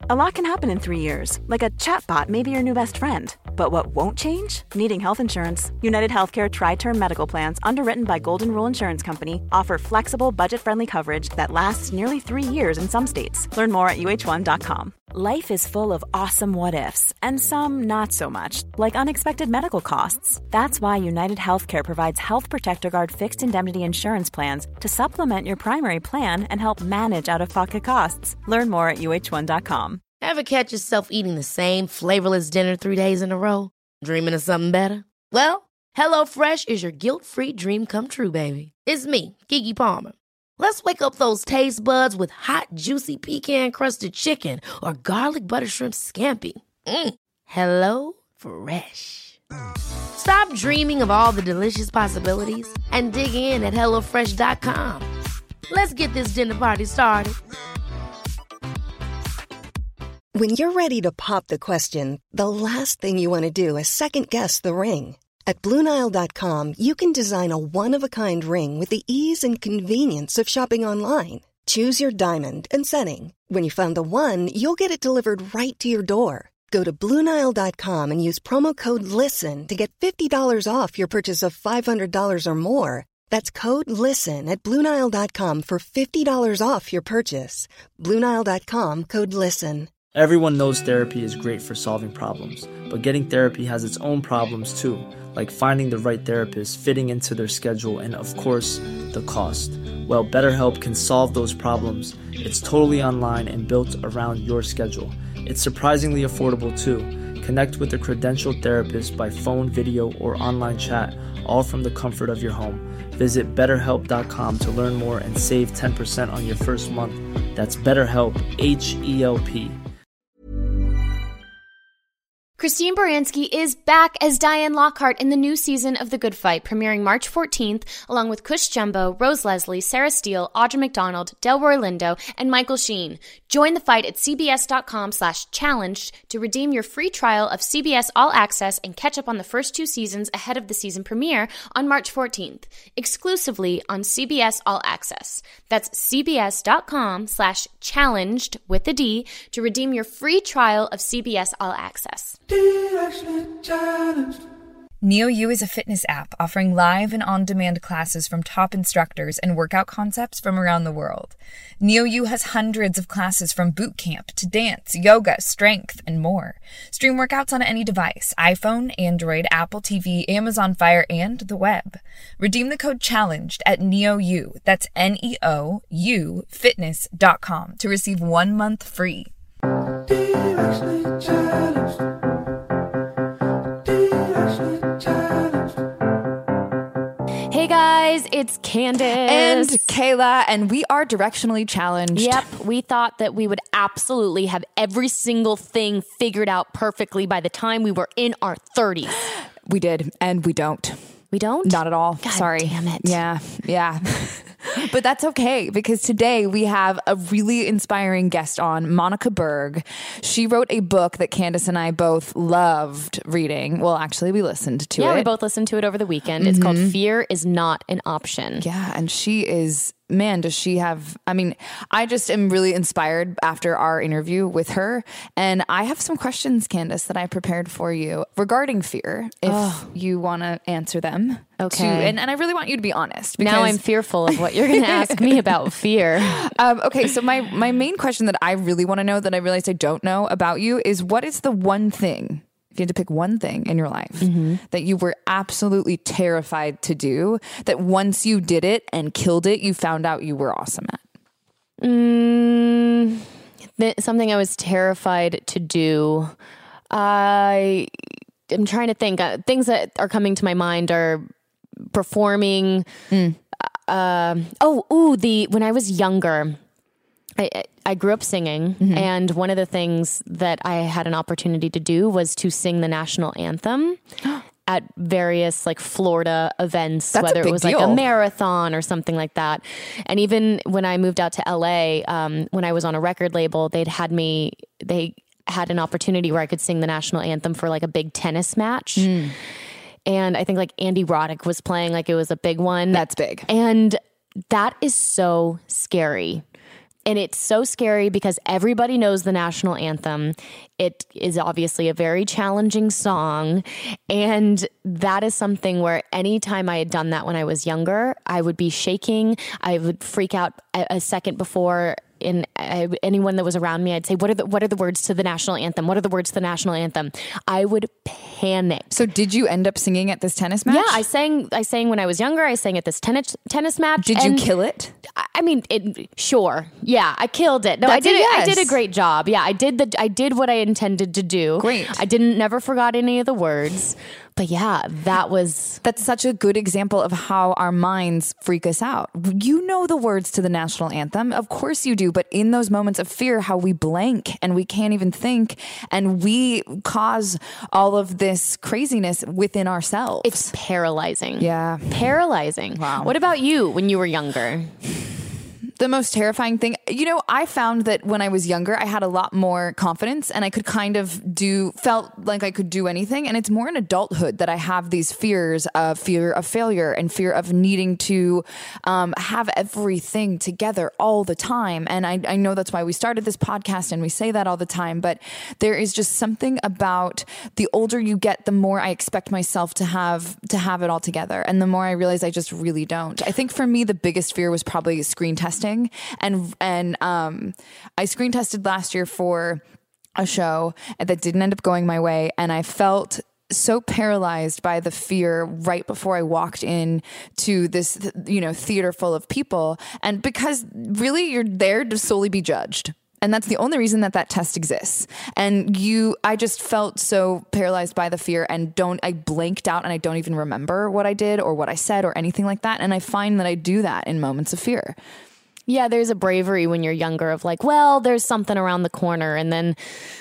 A lot can happen in 3 years, like a chatbot may be your new best friend. But what won't change? Needing health insurance. United Healthcare Tri-Term Medical Plans, underwritten by Golden Rule Insurance Company, offer flexible, budget-friendly coverage that lasts nearly 3 years in some states. Learn more at uh1.com. Life is full of awesome what-ifs, and some not so much, like unexpected medical costs. That's why United Healthcare provides Health Protector Guard fixed indemnity insurance plans to supplement your primary plan and help manage out-of-pocket costs. Learn more at uh1.com. Ever catch yourself eating the same flavorless dinner 3 days in a row? Dreaming of something better? Well, HelloFresh is your guilt-free dream come true, baby. It's me, Keke Palmer. Let's wake up those taste buds with hot, juicy pecan-crusted chicken or garlic butter shrimp scampi. Hello Fresh. Stop dreaming of all the delicious possibilities and dig in at HelloFresh.com. Let's get this dinner party started. When you're ready to pop the question, the last thing you want to do is second-guess the ring. At BlueNile.com, you can design a one-of-a-kind ring with the ease and convenience of shopping online. Choose your diamond and setting. When you find the one, you'll get it delivered right to your door. Go to BlueNile.com and use promo code LISTEN to get $50 off your purchase of $500 or more. That's code LISTEN at BlueNile.com for $50 off your purchase. BlueNile.com, code LISTEN. Everyone knows therapy is great for solving problems, but getting therapy has its own problems too, like finding the right therapist, fitting into their schedule, and of course, the cost. Well, BetterHelp can solve those problems. It's totally online and built around your schedule. It's surprisingly affordable too. Connect with a credentialed therapist by phone, video, or online chat, all from the comfort of your home. Visit BetterHelp.com to learn more and save 10% on your first month. That's BetterHelp, H-E-L-P. Christine Baranski is back as Diane Lockhart in the new season of The Good Fight, premiering March 14th, along with Cush Jumbo, Rose Leslie, Sarah Steele, Audra McDonald, Delroy Lindo, and Michael Sheen. Join the fight at cbs.com/challenged to redeem your free trial of CBS All Access and catch up on the first 2 seasons ahead of the season premiere on March 14th, exclusively on CBS All Access. That's cbs.com/challenged with the D to redeem your free trial of CBS All Access. NeoU is a fitness app offering live and on-demand classes from top instructors and workout concepts from around the world. NeoU has hundreds of classes from boot camp to dance, yoga, strength, and more. Stream workouts on any device: iPhone, Android, Apple TV, Amazon Fire, and the web. Redeem the code CHALLENGED at NeoU, that's NEOU, fitness.com to receive 1 month free. Hey guys, it's Candace. And Kayla, and we are directionally challenged. Yep, we thought that we would absolutely have every single thing figured out perfectly by the time we were in our 30s. We did, and we don't. We don't? Not at all. God Sorry. Damn it. Yeah. But that's okay, because today we have a really inspiring guest on, Monica Berg. She wrote a book that Candace and I both loved reading. Well, actually, we listened to it. Yeah, we both listened to it over the weekend. It's called Fear is Not an Option. Yeah, and she is... Man, does she have... I mean, I just am really inspired after our interview with her. And I have some questions, Candace, that I prepared for you regarding fear, if you want to answer them. Okay. And I really want you to be honest. Now I'm fearful of what you're going to ask me about fear. Okay, so my main question that I really want to know, that I realize I don't know about you, is what is the one thing... If you had to pick one thing in your life that you were absolutely terrified to do, that once you did it and killed it, you found out you were awesome at? Something I was terrified to do. I'm trying to think. Things that are coming to my mind are performing. When I was younger, I grew up singing, and one of the things that I had an opportunity to do was to sing the national anthem at various like Florida events, whether it was like a marathon or something like that. And even when I moved out to LA, when I was on a record label, they had an opportunity where I could sing the national anthem for like a big tennis match. And I think like Andy Roddick was playing, like it was a big one. That's big. And that is so scary. And it's so scary because everybody knows the national anthem. It is obviously a very challenging song. And that is something where anytime I had done that when I was younger, I would be shaking. I would freak out a second before. Anyone that was around me, I'd say, what are the words to the national anthem? What are the words to the national anthem? I would panic. So did you end up singing at this tennis match? Yeah, I sang when I was younger. I sang at this tennis match. Did you kill it? I mean, sure. Yeah, I killed it. No, I did. I did a great job. Yeah, I did what I intended to do. Great. I never forgot any of the words. But yeah, that's such a good example of how our minds freak us out. You know the words to the national anthem. Of course you do. But in those moments of fear, how we blank and we can't even think, and we cause all of this craziness within ourselves. It's paralyzing. Yeah. Paralyzing. Wow. What about you when you were younger? The most terrifying thing, I found that when I was younger, I had a lot more confidence and I could kind of felt like I could do anything. And it's more in adulthood that I have these fears of fear of failure and fear of needing to have everything together all the time. And I know that's why we started this podcast and we say that all the time. But there is just something about the older you get, the more I expect myself to have it all together. And the more I realize I just really don't. I think for me, the biggest fear was probably screen testing. And I screen tested last year for a show that didn't end up going my way. And I felt so paralyzed by the fear right before I walked in to this, theater full of people. And because really you're there to solely be judged. And that's the only reason that test exists. And I just felt so paralyzed by the fear and I blanked out and I don't even remember what I did or what I said or anything like that. And I find that I do that in moments of fear. Yeah, there's a bravery when you're younger of like, well, there's something around the corner. And then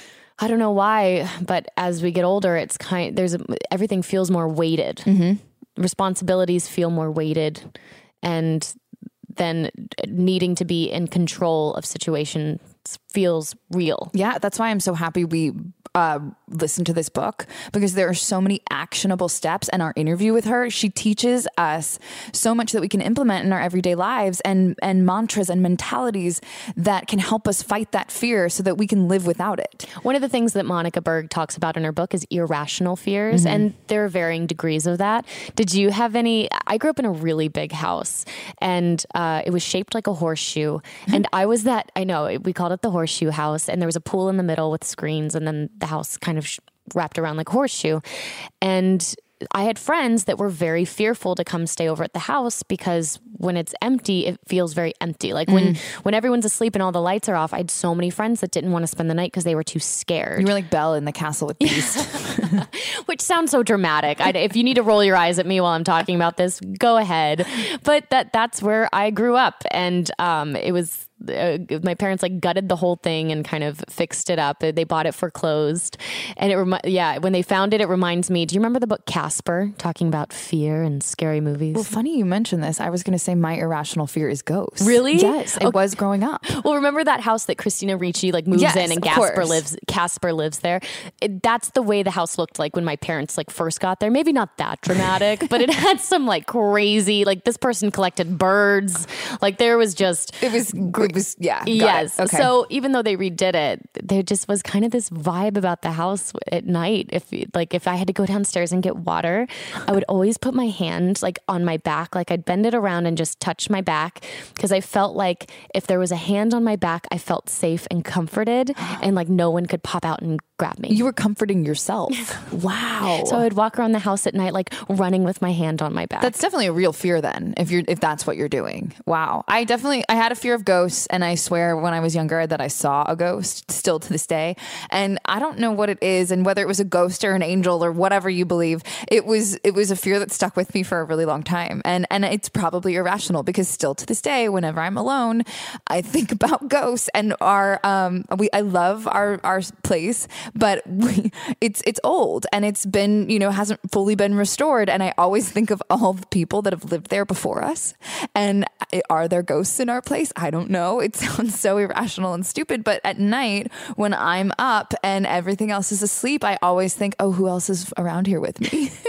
I don't know why, but as we get older, it's everything feels more weighted. Mm-hmm. Responsibilities feel more weighted. And then needing to be in control of situations feels real. Yeah, that's why I'm so happy we listen to this book, because there are so many actionable steps. And our interview with her, she teaches us so much that we can implement in our everyday lives, and mantras and mentalities that can help us fight that fear so that we can live without it. One of the things that Monica Berg talks about in her book is irrational fears, mm-hmm. and there are varying degrees of that. Did you have any? I grew up in a really big house, and it was shaped like a horseshoe. Mm-hmm. And I was we called it the horseshoe house, and there was a pool in the middle with screens, and then the house kind of wrapped around like a horseshoe. And I had friends that were very fearful to come stay over at the house because when it's empty, it feels very empty. Like when everyone's asleep and all the lights are off, I had so many friends that didn't want to spend the night because they were too scared. You were like Belle in the Castle with Beast. Which sounds so dramatic. If you need to roll your eyes at me while I'm talking about this, go ahead. But that's where I grew up. And it was... my parents gutted the whole thing and kind of fixed it up. They bought it foreclosed, and when they found it, it reminds me. Do you remember the book Casper, talking about fear and scary movies? Well, funny you mentioned this. I was going to say my irrational fear is ghosts. Really? Yes, it was growing up. Well, remember that house that Christina Ricci moves in, and Casper lives there. That's the way the house looked like when my parents first got there. Maybe not that dramatic, but it had some crazy. This person collected birds. There was just yes. Okay. So even though they redid it, there just was kind of this vibe about the house at night. If I had to go downstairs and get water, I would always put my hand on my back. I'd bend it around and just touch my back, because I felt like if there was a hand on my back, I felt safe and comforted, and no one could pop out and grab me. You were comforting yourself. Wow. So I would walk around the house at night running with my hand on my back. That's definitely a real fear then, if that's what you're doing. Wow. I had a fear of ghosts, and I swear when I was younger that I saw a ghost, still to this day. And I don't know what it is, and whether it was a ghost or an angel or whatever you believe, it was a fear that stuck with me for a really long time. And it's probably irrational, because still to this day, whenever I'm alone, I think about ghosts. And I love our place, but it's old, and it's been, hasn't fully been restored. And I always think of all the people that have lived there before us. And are there ghosts in our place? I don't know. It sounds so irrational and stupid, but at night when I'm up and everything else is asleep, I always think, oh, who else is around here with me?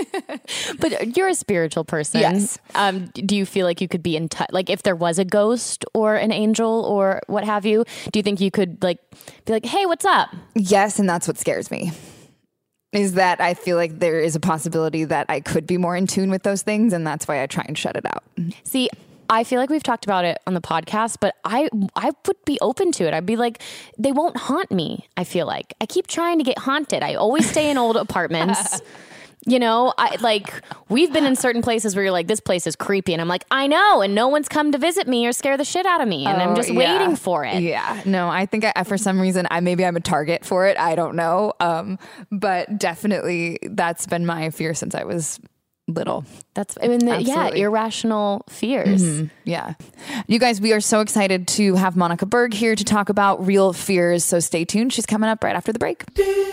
But you're a spiritual person. Yes. Do you feel like you could be in touch? Like if there was a ghost or an angel or what have you, do you think you could like be like, hey, what's up? Yes, and that's what scares me. Is that I feel like there is a possibility that I could be more in tune with those things, and that's why I try and shut it out. See, I feel like we've talked about it on the podcast, but I would be open to it. I'd be like, they won't haunt me. I feel like I keep trying to get haunted. I always stay in old apartments. You know, we've been in certain places where you're like, this place is creepy. And I'm like, I know. And no one's come to visit me or scare the shit out of me. And I'm just waiting for it. Yeah. No, I think for some reason, maybe I'm a target for it. I don't know. But definitely that's been my fear since I was little. Irrational fears. Mm-hmm. Yeah. You guys, we are so excited to have Monica Berg here to talk about real fears. So stay tuned. She's coming up right after the break.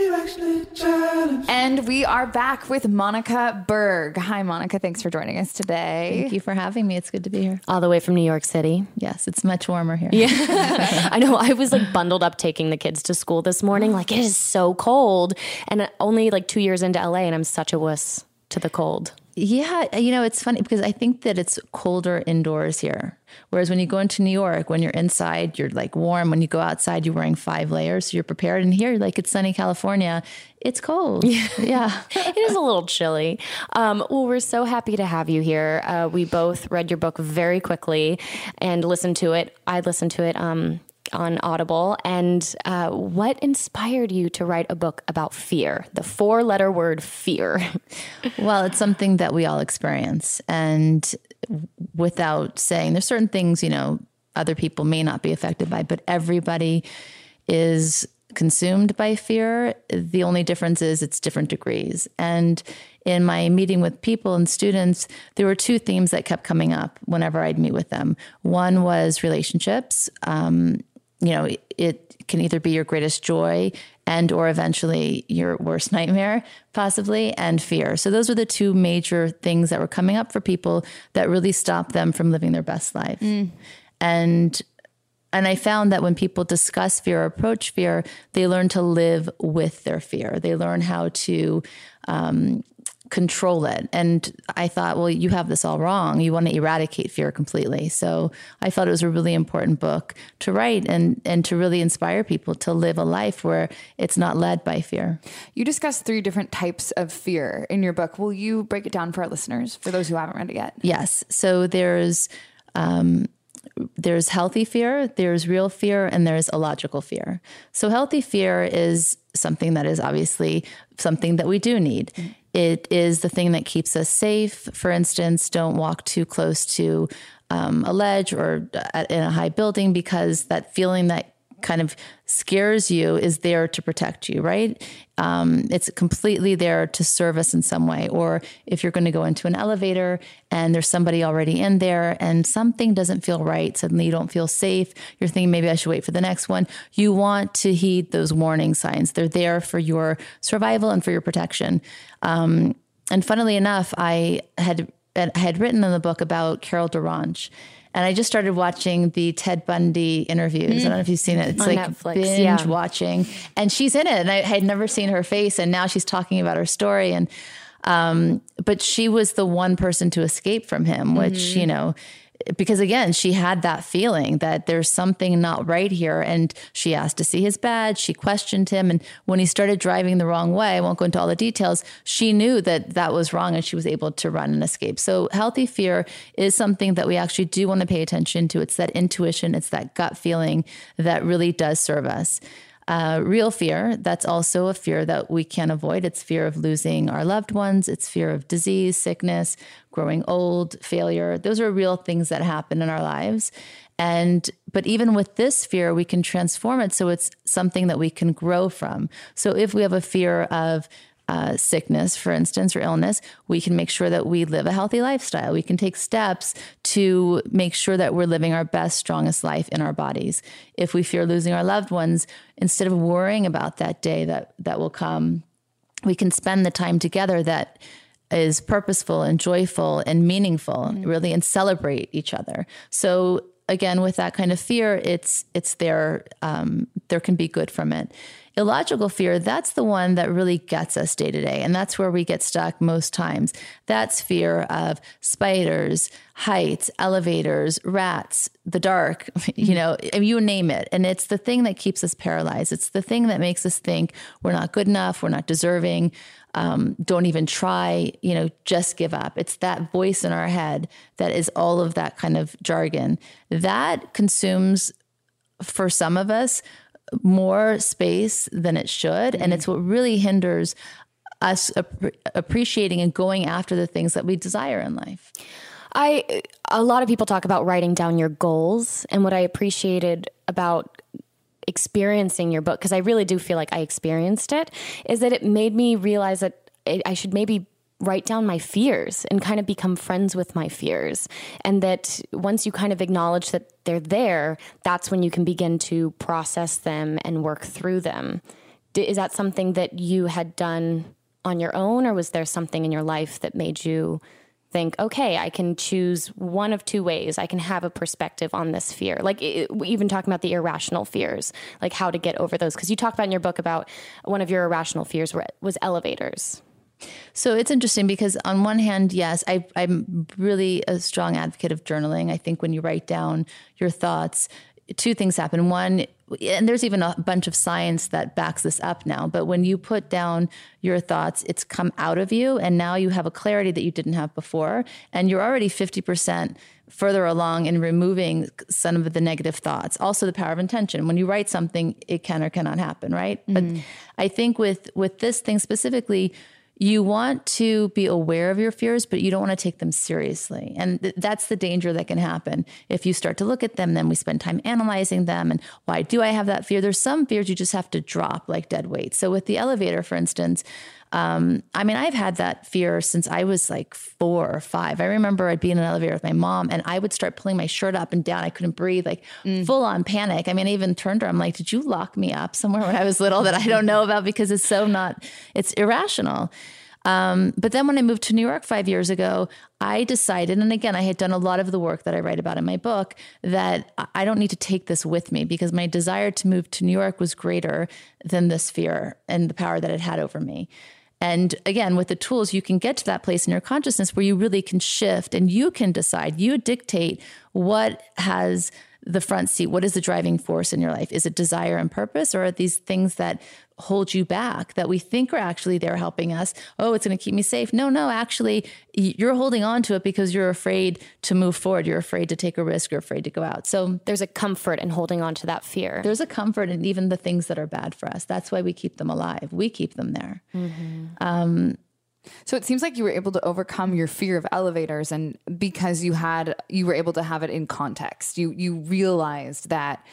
And we are back with Monica Berg. Hi, Monica. Thanks for joining us today. Thank you for having me. It's good to be here. All the way from New York City. Yes, it's much warmer here. Yeah. I know. I was like bundled up taking the kids to school this morning. Like, it is so cold. And only like 2 years into LA, and I'm such a wuss to the cold. Yeah, it's funny because I think that it's colder indoors here. Whereas when you go into New York, when you're inside, you're like warm. When you go outside, you're wearing 5 layers. So you're prepared. And here, like it's sunny California, it's cold. Yeah. It is a little chilly. Well, we're so happy to have you here. We both read your book very quickly and listened to it. I listened to it on Audible. And what inspired you to write a book about fear? The 4-letter word fear. Well, it's something that we all experience. And without saying, there's certain things, other people may not be affected by, but everybody is consumed by fear. The only difference is it's different degrees. And in my meeting with people and students, there were 2 themes that kept coming up whenever I'd meet with them. One was relationships. It can either be your greatest joy and or eventually your worst nightmare, possibly, and fear. So those were the 2 major things that were coming up for people that really stopped them from living their best life. And I found that when people discuss fear or approach fear, they learn to live with their fear. They learn how to control it. And I thought, well, you have this all wrong. You want to eradicate fear completely. So I thought it was a really important book to write and to really inspire people to live a life where it's not led by fear. You discuss 3 different types of fear in your book. Will you break it down for our listeners, for those who haven't read it yet? Yes. So there's healthy fear, there's real fear, and there's illogical fear. So healthy fear is something that is obviously something that we do need. It is the thing that keeps us safe. For instance, don't walk too close to a ledge or in a high building, because that feeling that kind of scares you is there to protect you, right? It's completely there to serve us in some way. Or if you're going to go into an elevator and there's somebody already in there and something doesn't feel right, suddenly you don't feel safe, you're thinking maybe I should wait for the next one. You want to heed those warning signs. They're there for your survival and for your protection. And funnily enough, I had written in the book about Carol Durant. And I just started watching the Ted Bundy interviews. I don't know if you've seen it. It's on like Netflix, binge watching. And she's in it. And I had never seen her face. And now she's talking about her story. And but she was the one person to escape from him, which, because again, she had that feeling that there's something not right here. And she asked to see his badge. She questioned him. And when he started driving the wrong way, I won't go into all the details, she knew that that was wrong and she was able to run and escape. So healthy fear is something that we actually do want to pay attention to. It's that intuition. It's that gut feeling that really does serve us. Real fear, that's also a fear that we can't avoid. It's fear of losing our loved ones. It's fear of disease, sickness, growing old, failure. Those are real things that happen in our lives. But even with this fear, we can transform it so it's something that we can grow from. So if we have a fear of sickness, for instance, or illness, we can make sure that we live a healthy lifestyle. We can take steps to make sure that we're living our best, strongest life in our bodies. If we fear losing our loved ones, instead of worrying about that day that will come, we can spend the time together that is purposeful and joyful and meaningful, really, and celebrate each other. So again, with that kind of fear, it's there. There can be good from it. Illogical fear, that's the one that really gets us day to day. And that's where we get stuck most times. That's fear of spiders, heights, elevators, rats, the dark, you know, you name it. And it's the thing that keeps us paralyzed. It's the thing that makes us think we're not good enough, we're not deserving, don't even try, you know, just give up. It's that voice in our head that is all of that kind of jargon that consumes, for some of us, more space than it should. And it's what really hinders us appreciating and going after the things that we desire in life. A lot of people talk about writing down your goals, and what I appreciated about experiencing your book, because I really do feel like I experienced it, is that it made me realize that I should maybe write down my fears and kind of become friends with my fears. And that once you kind of acknowledge that they're there, that's when you can begin to process them and work through them. Is that something that you had done on your own, or was there something in your life that made you think, okay, I can choose one of two ways. I can have a perspective on this fear. Like even talking about the irrational fears, like how to get over those. Because you talk about in your book about one of your irrational fears was elevators. So it's interesting because on one hand, yes, I'm really a strong advocate of journaling. I think when you write down your thoughts, two things happen. One, and there's even a bunch of science that backs this up now, but when you put down your thoughts, it's come out of you, and now you have a clarity that you didn't have before, and you're already 50% further along in removing some of the negative thoughts. Also the power of intention. When you write something, it can or cannot happen, right? Mm-hmm. But I think with this thing specifically, you want to be aware of your fears, but you don't want to take them seriously. And that's the danger that can happen. If you start to look at them, then we spend time analyzing them. And why do I have that fear? There's some fears you just have to drop like dead weight. So with the elevator, for instance, I've had that fear since I was like 4 or 5. I remember I'd be in an elevator with my mom and I would start pulling my shirt up and down. I couldn't breathe, like full on panic. I even turned to her. I'm like, did you lock me up somewhere when I was little that I don't know about? Because it's irrational. But then when I moved to New York 5 years ago, I decided, and again, I had done a lot of the work that I write about in my book, that I don't need to take this with me because my desire to move to New York was greater than this fear and the power that it had over me. And again, with the tools, you can get to that place in your consciousness where you really can shift and you can decide, you dictate what has the front seat. What is the driving force in your life? Is it desire and purpose, or are these things that hold you back that we think are actually there helping us? Oh, it's going to keep me safe. No, actually, you're holding on to it because you're afraid to move forward. You're afraid to take a risk. You're afraid to go out. So there's a comfort in holding on to that fear. There's a comfort in even the things that are bad for us. That's why we keep them alive. We keep them there. Mm-hmm. So it seems like you were able to overcome your fear of elevators, and because you were able to have it in context. You realized that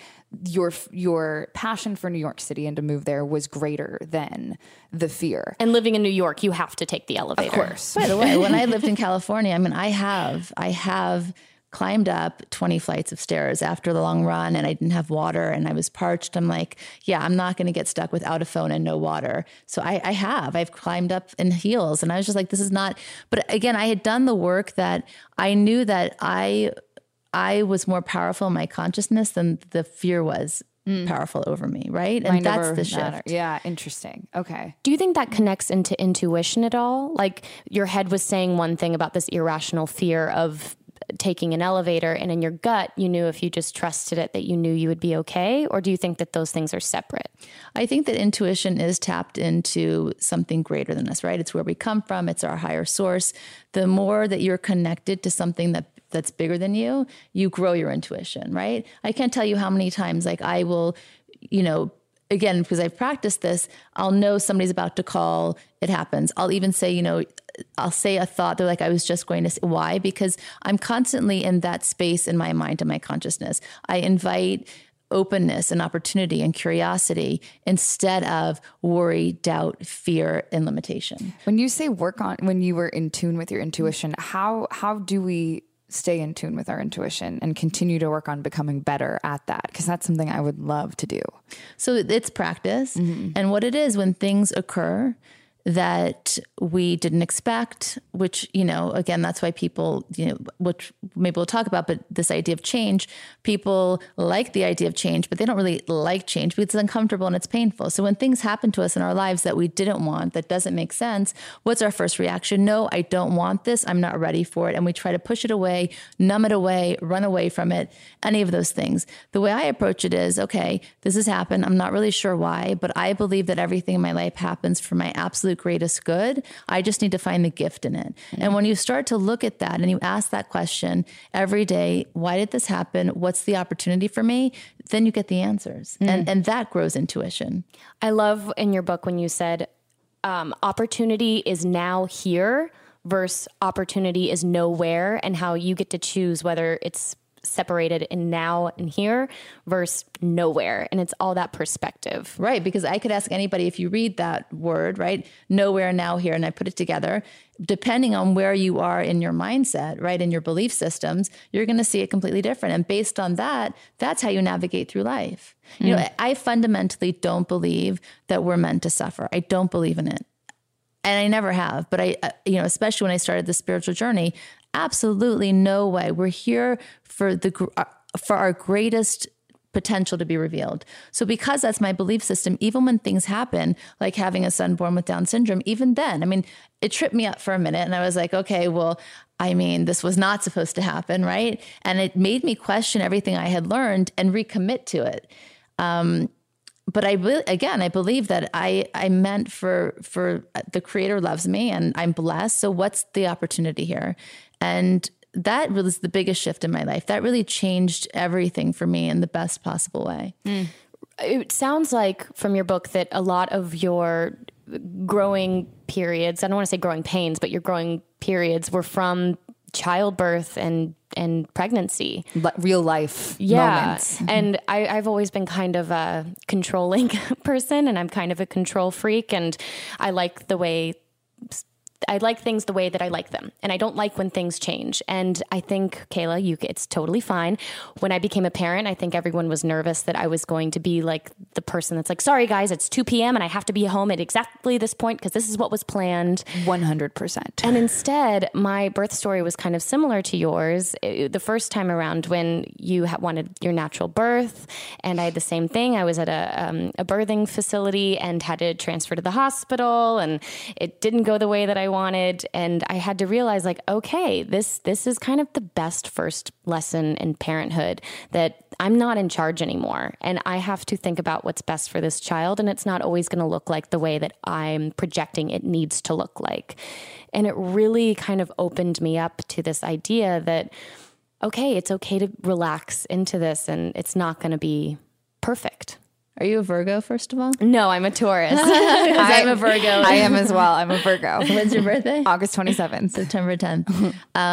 your passion for New York City and to move there was greater than the fear. And living in New York, you have to take the elevator. Of course. By the way, when I lived in California, I have climbed up 20 flights of stairs after the long run, and I didn't have water and I was parched. I'm like, yeah, I'm not going to get stuck without a phone and no water. So I've climbed up in heels, and I was just like, this is not, but again, I had done the work that I knew that I was more powerful in my consciousness than the fear was powerful over me. Right. And that's the shift. Yeah. Interesting. Okay. Do you think that connects into intuition at all? Like your head was saying one thing about this irrational fear of taking an elevator, and in your gut, you knew if you just trusted it that you knew you would be okay? Or do you think that those things are separate? I think that intuition is tapped into something greater than us, right? It's where we come from. It's our higher source. The more that you're connected to something that's bigger than you, you grow your intuition, right? I can't tell you how many times like I will, again, because I've practiced this, I'll know somebody's about to call. It happens. I'll even say, I'll say a thought. They're like, I was just going to say, why? Because I'm constantly in that space in my mind and my consciousness. I invite openness and opportunity and curiosity instead of worry, doubt, fear, and limitation. When you say when you were in tune with your intuition, how do we stay in tune with our intuition and continue to work on becoming better at that? Because that's something I would love to do. So it's practice. Mm-hmm. And what it is, when things occur that we didn't expect, which, you know, again, that's why people, you know, which maybe we'll talk about, but this idea of change, people like the idea of change, but they don't really like change because it's uncomfortable and it's painful. So when things happen to us in our lives that we didn't want, that doesn't make sense, what's our first reaction? No, I don't want this. I'm not ready for it. And we try to push it away, numb it away, run away from it, any of those things. The way I approach it is, okay, this has happened. I'm not really sure why, but I believe that everything in my life happens for my absolute greatest good. I just need to find the gift in it. Mm-hmm. And when you start to look at that and you ask that question every day, why did this happen? What's the opportunity for me? Then you get the answers. And that grows intuition. I love in your book when you said, opportunity is now here versus opportunity is nowhere, and how you get to choose whether it's separated in now and here versus nowhere. And it's all that perspective. Right. Because I could ask anybody, if you read that word, right, nowhere, now, here, and I put it together, depending on where you are in your mindset, right, in your belief systems, you're going to see it completely different. And based on that, that's how you navigate through life. You know, I fundamentally don't believe that we're meant to suffer. I don't believe in it. And I never have. But I, you know, especially when I started the spiritual journey, absolutely no way. We're here for our greatest potential to be revealed. So because that's my belief system, even when things happen, like having a son born with Down syndrome, even then, I mean, it tripped me up for a minute and I was like, okay, well, I mean, this was not supposed to happen, right? And it made me question everything I had learned and recommit to it. But I believe that I meant for the Creator loves me and I'm blessed. So what's the opportunity here? And that really is the biggest shift in my life. That really changed everything for me in the best possible way. It sounds like from your book that a lot of your growing periods, I don't want to say growing pains, but your growing periods were from childbirth and pregnancy. Real life moments. And I've always been kind of a controlling person, and I'm kind of a control freak, and I like things the way that I like them. And I don't like when things change. And I think, Kayla, it's totally fine. When I became a parent, I think everyone was nervous that I was going to be like the person that's like, sorry guys, it's 2 p.m. and I have to be home at exactly this point because this is what was planned. 100%. And instead, my birth story was kind of similar to yours. The first time around when you wanted your natural birth, and I had the same thing. I was at a birthing facility and had to transfer to the hospital, and it didn't go the way that I wanted. And I had to realize, like, okay, this is kind of the best first lesson in parenthood, that I'm not in charge anymore. And I have to think about what's best for this child. And it's not always going to look like the way that I'm projecting it needs to look like. And it really kind of opened me up to this idea that, okay, it's okay to relax into this and it's not going to be perfect. Are you a Virgo, first of all? No, I'm a Taurus. I'm a Virgo. I am as well. I'm a Virgo. When's your birthday? August 27th. September 10th.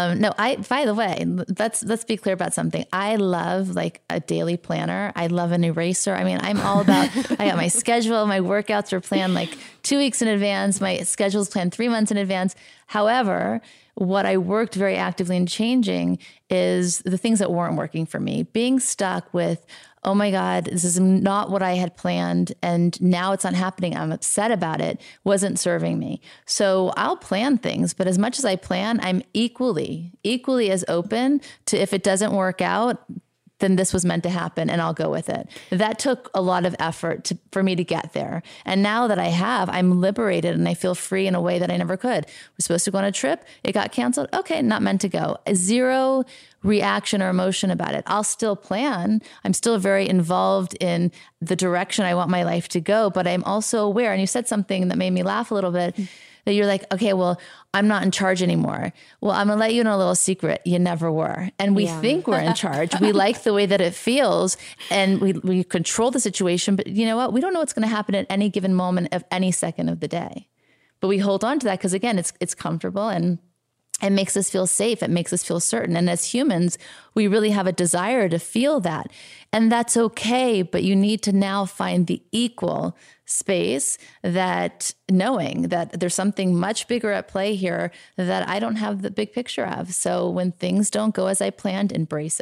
By the way, let's be clear about something. I love like a daily planner. I love an eraser. I mean, I'm all about, I got my schedule, my workouts are planned like 2 weeks in advance. My schedule's planned 3 months in advance. However, what I worked very actively in changing is the things that weren't working for me. Being stuck with, oh my God, this is not what I had planned, and now it's not happening, I'm upset about it, wasn't serving me. So I'll plan things, but as much as I plan, I'm equally as open to, if it doesn't work out, then this was meant to happen and I'll go with it. That took a lot of effort for me to get there. And now that I have, I'm liberated and I feel free in a way that I never could. We're supposed to go on a trip. It got canceled. Okay, not meant to go. Zero reaction or emotion about it. I'll still plan. I'm still very involved in the direction I want my life to go, but I'm also aware. And you said something that made me laugh a little bit, that you're like, okay, well, I'm not in charge anymore. Well, I'm going to let you know a little secret. You never were. And we think we're in charge. We like the way that it feels and we control the situation. But you know what? We don't know what's going to happen at any given moment of any second of the day. But we hold on to that because, again, it's comfortable and it makes us feel safe. It makes us feel certain. And as humans, we really have a desire to feel that. And that's okay. But you need to now find the equal space, that knowing that there's something much bigger at play here that I don't have the big picture of. So when things don't go as I planned, embrace it.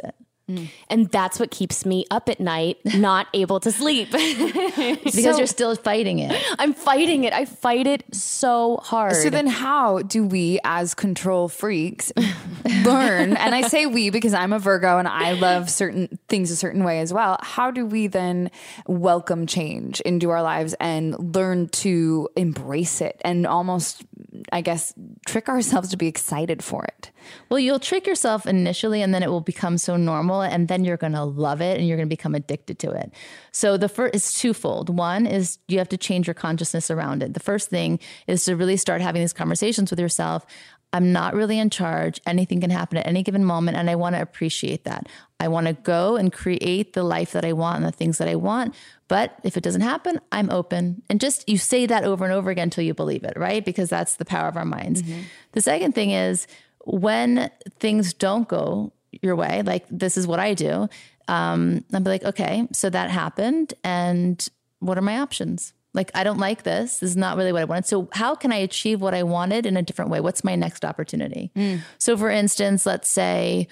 And that's what keeps me up at night, not able to sleep. Because you're still fighting it. I'm fighting it. I fight it so hard. So then how do we as control freaks learn? And I say we because I'm a Virgo and I love certain things a certain way as well. How do we then welcome change into our lives and learn to embrace it and almost, I guess, trick ourselves to be excited for it? Well, you'll trick yourself initially and then it will become so normal and then you're going to love it and you're going to become addicted to it. So the first is twofold. One is you have to change your consciousness around it. The first thing is to really start having these conversations with yourself. I'm not really in charge. Anything can happen at any given moment. And I want to appreciate that. I want to go and create the life that I want and the things that I want. But if it doesn't happen, I'm open. And just you say that over and over again until you believe it, right? Because that's the power of our minds. The second thing is when things don't go your way, like this is what I do. I'll be like, okay, so that happened. And what are my options? Like, I don't like this. This is not really what I wanted. So how can I achieve what I wanted in a different way? What's my next opportunity? So for instance, let's say,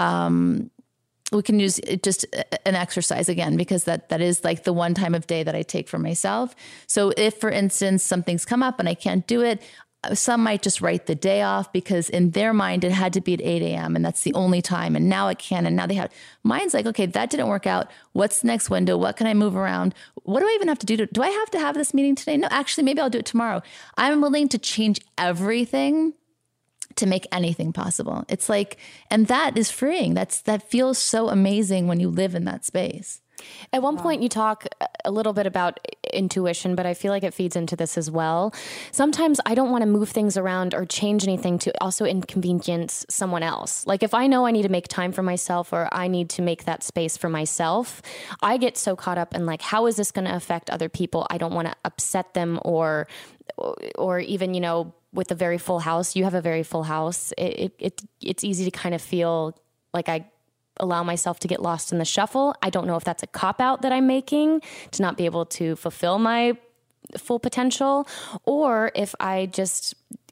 we can use just an exercise again, because that is like the one time of day that I take for myself. So if, for instance, something's come up and I can't do it, some might just write the day off because in their mind it had to be at 8 a.m. and that's the only time. And now it can. And now they have, mine's like, okay, that didn't work out. What's the next window? What can I move around? What do I even have to do? Do I have to have this meeting today? No, actually, maybe I'll do it tomorrow. I'm willing to change everything to make anything possible. It's like, and that is freeing. That feels so amazing when you live in that space. At one point you talk a little bit about intuition, but I feel like it feeds into this as well. Sometimes I don't want to move things around or change anything to also inconvenience someone else. Like if I know I need to make time for myself or I need to make that space for myself, I get so caught up in like, how is this going to affect other people? I don't want to upset them or even, you know, with a very full house, you have a very full house. It's easy to kind of feel like I allow myself to get lost in the shuffle. I don't know if that's a cop-out that I'm making to not be able to fulfill my full potential, or if I just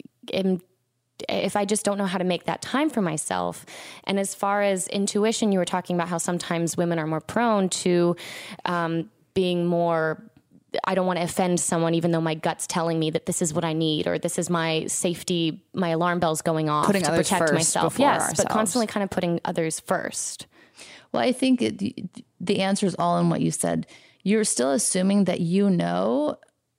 don't know how to make that time for myself. And as far as intuition, you were talking about how sometimes women are more prone to being more, I don't want to offend someone, even though my gut's telling me that this is what I need, or this is my safety, my alarm bell's going off to protect myself. Yes, ourselves. But constantly kind of putting others first. Well, I think the answer is all in what you said. You're still assuming that you know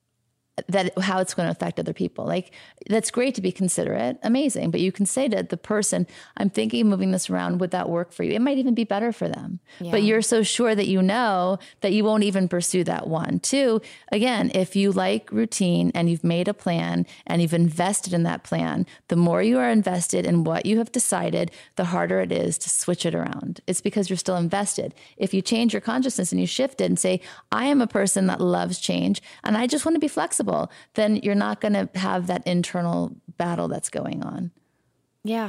that how it's going to affect other people. Like, that's great to be considerate, amazing. But you can say to the person, I'm thinking of moving this around. Would that work for you? It might even be better for them. Yeah. But you're so sure that you know that you won't even pursue that one. Two, again, if you like routine and you've made a plan and you've invested in that plan, the more you are invested in what you have decided, the harder it is to switch it around. It's because you're still invested. If you change your consciousness and you shift it and say, I am a person that loves change and I just want to be flexible, then you're not going to have that internal battle that's going on. Yeah.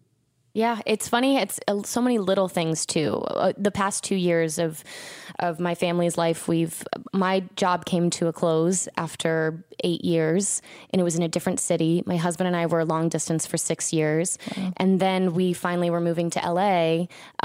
Yeah. It's funny. It's so many little things too. The past 2 years of my family's life, my job came to a close after 8 years and it was in a different city. My husband and I were long distance for 6 years. Wow. And then we finally were moving to LA,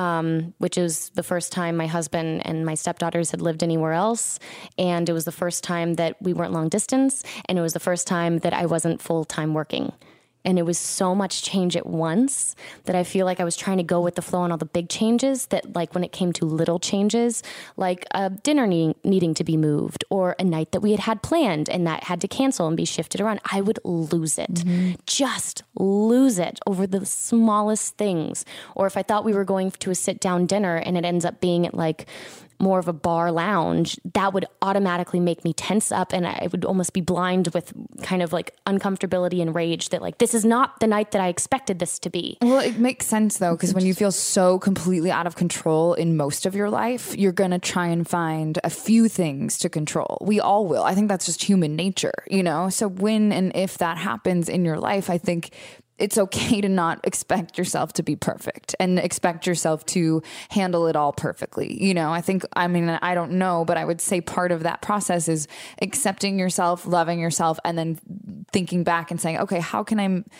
which was the first time my husband and my stepdaughters had lived anywhere else. And it was the first time that we weren't long distance. And it was the first time that I wasn't full-time working. And it was so much change at once that I feel like I was trying to go with the flow on all the big changes that, like, when it came to little changes, like a dinner needing to be moved or a night that we had planned and that had to cancel and be shifted around, I would lose it, just lose it over the smallest things. Or if I thought we were going to a sit down dinner and it ends up being at like more of a bar lounge, that would automatically make me tense up and I would almost be blind with kind of like uncomfortability and rage that like, this is not the night that I expected this to be. Well, it makes sense though, because when you feel so completely out of control in most of your life, you're going to try and find a few things to control. We all will. I think that's just human nature, you know? So when and if that happens in your life, I think it's okay to not expect yourself to be perfect and expect yourself to handle it all perfectly. You know, I don't know, but I would say part of that process is accepting yourself, loving yourself, and then thinking back and saying, okay, how can I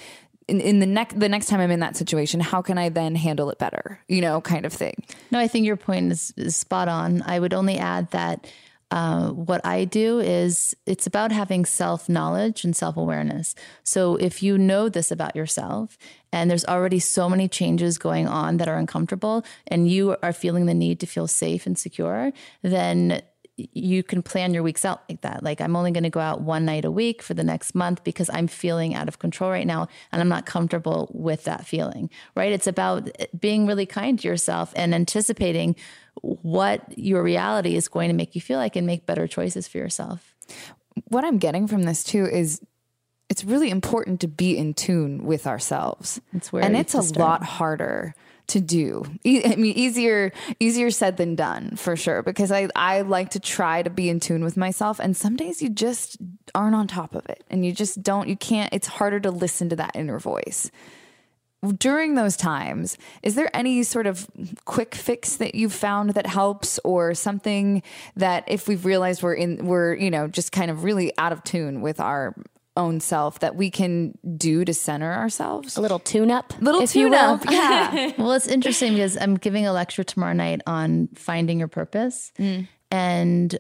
in the next time I'm in that situation, how can I then handle it better? Kind of thing. No, I think your point is spot on. I would only add that what I do is it's about having self-knowledge and self-awareness. So if you know this about yourself and there's already so many changes going on that are uncomfortable and you are feeling the need to feel safe and secure, then you can plan your weeks out like that. Like, I'm only going to go out one night a week for the next month because I'm feeling out of control right now and I'm not comfortable with that feeling, right? It's about being really kind to yourself and anticipating what your reality is going to make you feel like and make better choices for yourself. What I'm getting from this too is it's really important to be in tune with ourselves. It's a lot harder to do. I mean, easier said than done, for sure, because I like to try to be in tune with myself, and some days you just aren't on top of it, and you can't, it's harder to listen to that inner voice. During those times, is there any sort of quick fix that you've found that helps, or something that if we've realized we're just kind of really out of tune with our own self that we can do to center ourselves? A little tune-up. Yeah. Well, it's interesting because I'm giving a lecture tomorrow night on finding your purpose. And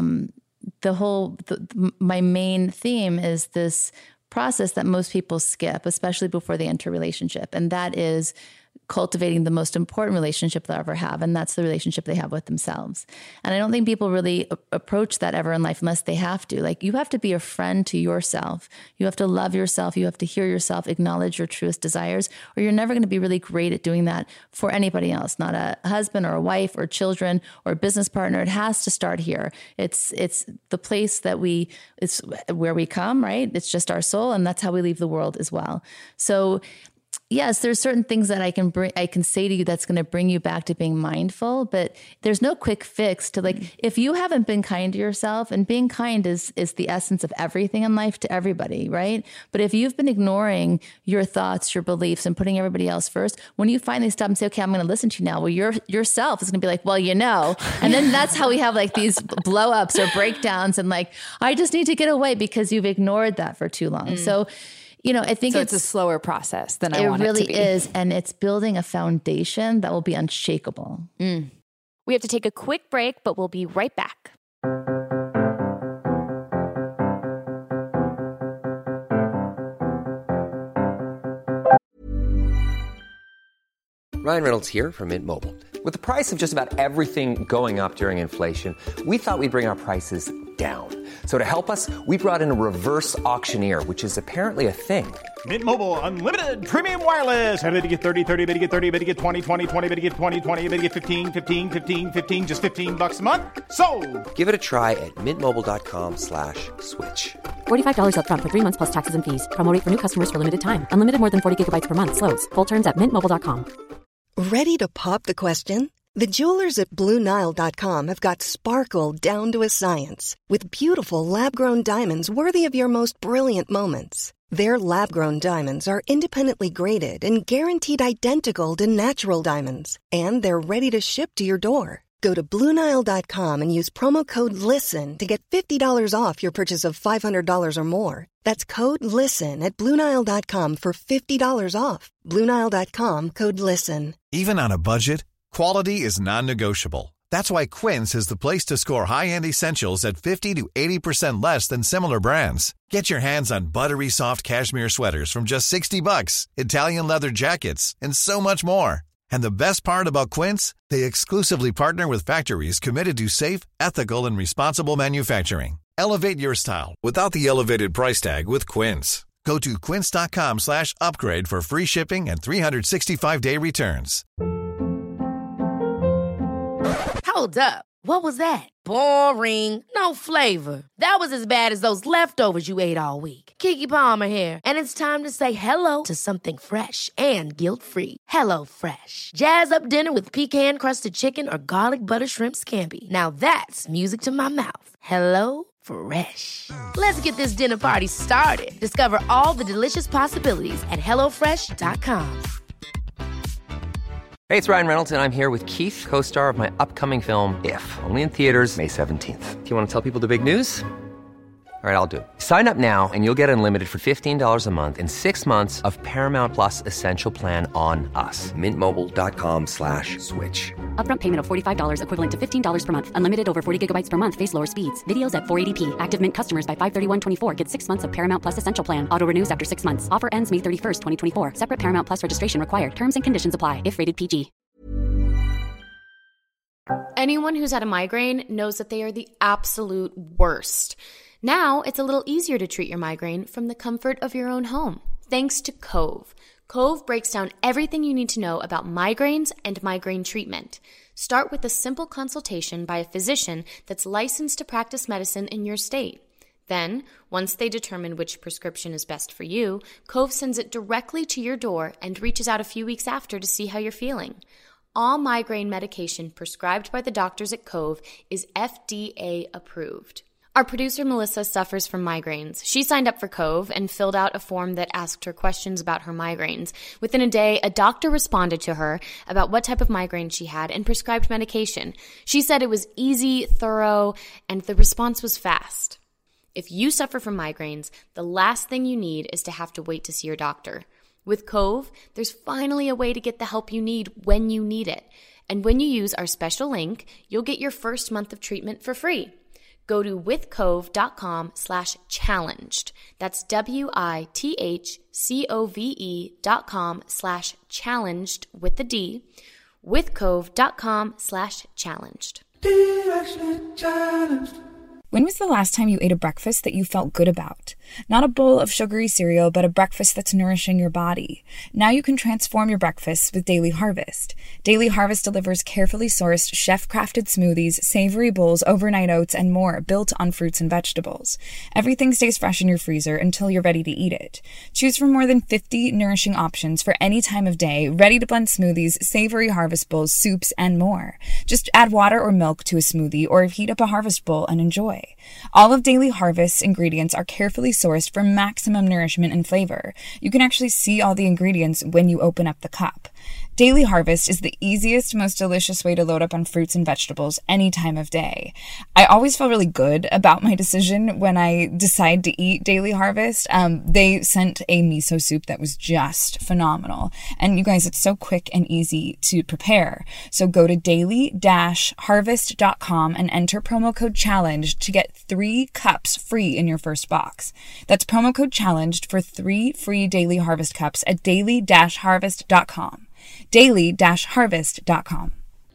my main theme is this process that most people skip, especially before they enter a relationship. And that is cultivating the most important relationship they'll ever have. And that's the relationship they have with themselves. And I don't think people really approach that ever in life unless they have to. Like, you have to be a friend to yourself. You have to love yourself. You have to hear yourself, acknowledge your truest desires, or you're never going to be really great at doing that for anybody else, not a husband or a wife or children or a business partner. It has to start here. It's the place it's where we come, right? It's just our soul. And that's how we leave the world as well. So yes, there's certain things that I can say to you that's going to bring you back to being mindful, but there's no quick fix to, like, if you haven't been kind to yourself, and being kind is the essence of everything in life to everybody, right? But if you've been ignoring your thoughts, your beliefs, and putting everybody else first, when you finally stop and say, okay, I'm going to listen to you now, well, yourself is going to be like, well, and then that's how we have like these blow ups or breakdowns and like, I just need to get away because you've ignored that for too long. So, I think it's a slower process than I want it to be. It really is. And it's building a foundation that will be unshakable. We have to take a quick break, but we'll be right back. Ryan Reynolds here from Mint Mobile. With the price of just about everything going up during inflation, we thought we'd bring our prices down. So to help us, we brought in a reverse auctioneer, which is apparently a thing. Mint Mobile Unlimited Premium Wireless. How to get 30, 30, bit to get 30, bit to get 20, 20, 20, bit to get 20, 20, bit to get 15, 15, 15, 15, just $15 a month? Sold! Give it a try at mintmobile.com/switch. $45 up front for 3 months plus taxes and fees. Promo rate for new customers for limited time. Unlimited more than 40 gigabytes per month. Slows full terms at mintmobile.com. Ready to pop the question? The jewelers at BlueNile.com have got sparkle down to a science with beautiful lab-grown diamonds worthy of your most brilliant moments. Their lab-grown diamonds are independently graded and guaranteed identical to natural diamonds, and they're ready to ship to your door. Go to BlueNile.com and use promo code LISTEN to get $50 off your purchase of $500 or more. That's code LISTEN at BlueNile.com for $50 off. BlueNile.com, code LISTEN. Even on a budget, quality is non-negotiable. That's why Quince is the place to score high-end essentials at 50 to 80% less than similar brands. Get your hands on buttery soft cashmere sweaters from just $60, Italian leather jackets, and so much more. And the best part about Quince, they exclusively partner with factories committed to safe, ethical, and responsible manufacturing. Elevate your style without the elevated price tag with Quince. Go to quince.com/upgrade for free shipping and 365-day returns. Hold up. What was that? Boring. No flavor. That was as bad as those leftovers you ate all week. Keke Palmer here, and it's time to say hello to something fresh and guilt-free. Hello Fresh. Jazz up dinner with pecan-crusted chicken or garlic butter shrimp scampi. Now that's music to my mouth. Hello Fresh. Let's get this dinner party started. Discover all the delicious possibilities at HelloFresh.com. Hey, it's Ryan Reynolds, and I'm here with Keith, co-star of my upcoming film, If, only in theaters May 17th. Do you want to tell people the big news? All right, I'll do it. Sign up now and you'll get unlimited for $15 a month and 6 months of Paramount Plus Essential Plan on us. MintMobile.com/switch. Upfront payment of $45 equivalent to $15 per month. Unlimited over 40 gigabytes per month. Face lower speeds. Videos at 480p. Active Mint customers by 531.24 get 6 months of Paramount Plus Essential Plan. Auto renews after 6 months. Offer ends May 31st, 2024. Separate Paramount Plus registration required. Terms and conditions apply if rated PG. Anyone who's had a migraine knows that they are the absolute worst. Now, it's a little easier to treat your migraine from the comfort of your own home, thanks to Cove. Cove breaks down everything you need to know about migraines and migraine treatment. Start with a simple consultation by a physician that's licensed to practice medicine in your state. Then, once they determine which prescription is best for you, Cove sends it directly to your door and reaches out a few weeks after to see how you're feeling. All migraine medication prescribed by the doctors at Cove is FDA approved. Our producer, Melissa, suffers from migraines. She signed up for Cove and filled out a form that asked her questions about her migraines. Within a day, a doctor responded to her about what type of migraine she had and prescribed medication. She said it was easy, thorough, and the response was fast. If you suffer from migraines, the last thing you need is to have to wait to see your doctor. With Cove, there's finally a way to get the help you need when you need it. And when you use our special link, you'll get your first month of treatment for free. Go to withcove.com/challenged. That's withcove.com/challenged with the D. withcove.com/challenged. When was the last time you ate a breakfast that you felt good about? Not a bowl of sugary cereal, but a breakfast that's nourishing your body. Now you can transform your breakfast with Daily Harvest. Daily Harvest delivers carefully sourced, chef-crafted smoothies, savory bowls, overnight oats, and more built on fruits and vegetables. Everything stays fresh in your freezer until you're ready to eat it. Choose from more than 50 nourishing options for any time of day, ready-to-blend smoothies, savory harvest bowls, soups, and more. Just add water or milk to a smoothie or heat up a harvest bowl and enjoy. All of Daily Harvest's ingredients are carefully sourced for maximum nourishment and flavor. You can actually see all the ingredients when you open up the cup. Daily Harvest is the easiest, most delicious way to load up on fruits and vegetables any time of day. I always feel really good about my decision when I decide to eat Daily Harvest. They sent a miso soup that was just phenomenal. And you guys, it's so quick and easy to prepare. So go to daily-harvest.com and enter promo code CHALLENGED to get 3 cups free in your first box. That's promo code CHALLENGED for 3 free Daily Harvest cups at daily-harvest.com. daily-harvest.com.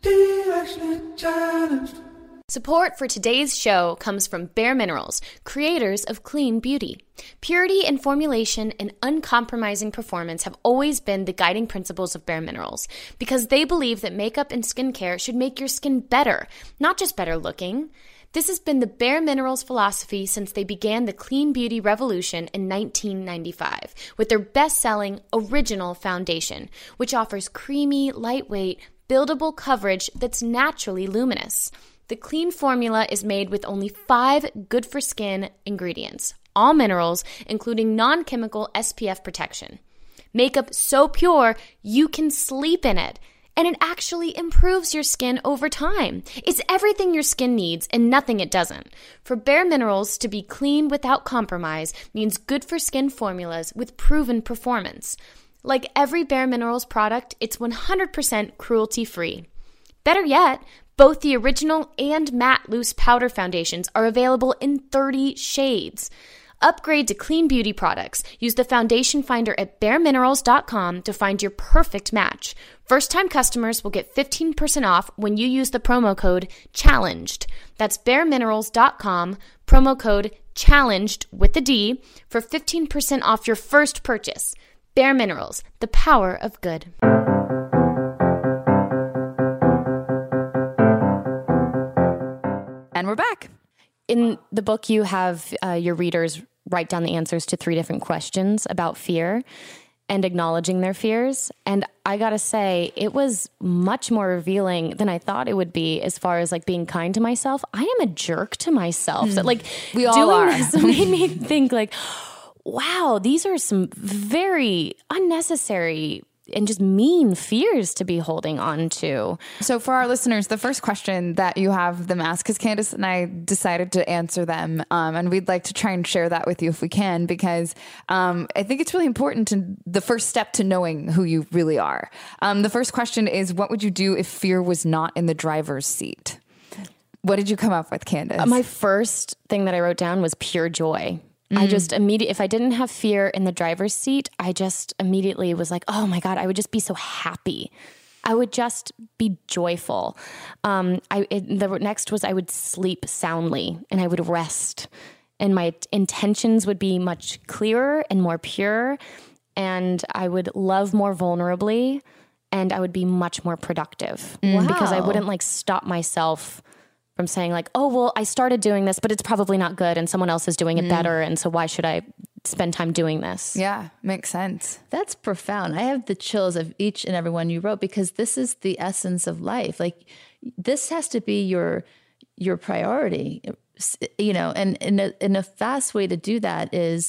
Support for today's show comes from Bare Minerals, creators of clean beauty. Purity in formulation and uncompromising performance have always been the guiding principles of Bare Minerals because they believe that makeup and skincare should make your skin better, not just better looking. This has been the Bare Minerals philosophy since they began the clean beauty revolution in 1995 with their best-selling Original Foundation, which offers creamy, lightweight, buildable coverage that's naturally luminous. The clean formula is made with only 5 good-for-skin ingredients, all minerals, including non-chemical SPF protection. Makeup so pure, you can sleep in it. And it actually improves your skin over time. It's everything your skin needs and nothing it doesn't. For Bare Minerals to be clean without compromise means good-for-skin formulas with proven performance. Like every Bare Minerals product, it's 100% cruelty-free. Better yet, both the original and matte loose powder foundations are available in 30 shades. Upgrade to clean beauty products. Use the foundation finder at bareminerals.com to find your perfect match. First-time customers will get 15% off when you use the promo code CHALLENGED. That's bareminerals.com, promo code CHALLENGED with the D for 15% off your first purchase. Bare Minerals, the power of good. And we're back. In the book, you have your readers write down the answers to 3 different questions about fear and acknowledging their fears. And I gotta say, it was much more revealing than I thought it would be as far as like being kind to myself. I am a jerk to myself. That like we all are. This made me think like, wow, these are some very unnecessary and just mean fears to be holding on to. So for our listeners, the first question that you have them ask, because Candace and I decided to answer them, and we'd like to try and share that with you if we can, because I think it's really important the first step to knowing who you really are. The first question is, what would you do if fear was not in the driver's seat? What did you come up with, Candace? My first thing that I wrote down was pure joy. I just if I didn't have fear in the driver's seat, I just immediately was like, oh my God, I would just be so happy. I would just be joyful. The next was I would sleep soundly and I would rest, and my intentions would be much clearer and more pure, and I would love more vulnerably, and I would be much more productive because I wouldn't like stop myself from saying like, oh, well, I started doing this, but it's probably not good and someone else is doing it better. And so why should I spend time doing this? Yeah, makes sense. That's profound. I have the chills of each and every one you wrote, because this is the essence of life. Like, this has to be your priority, you know, and in a fast way to do that is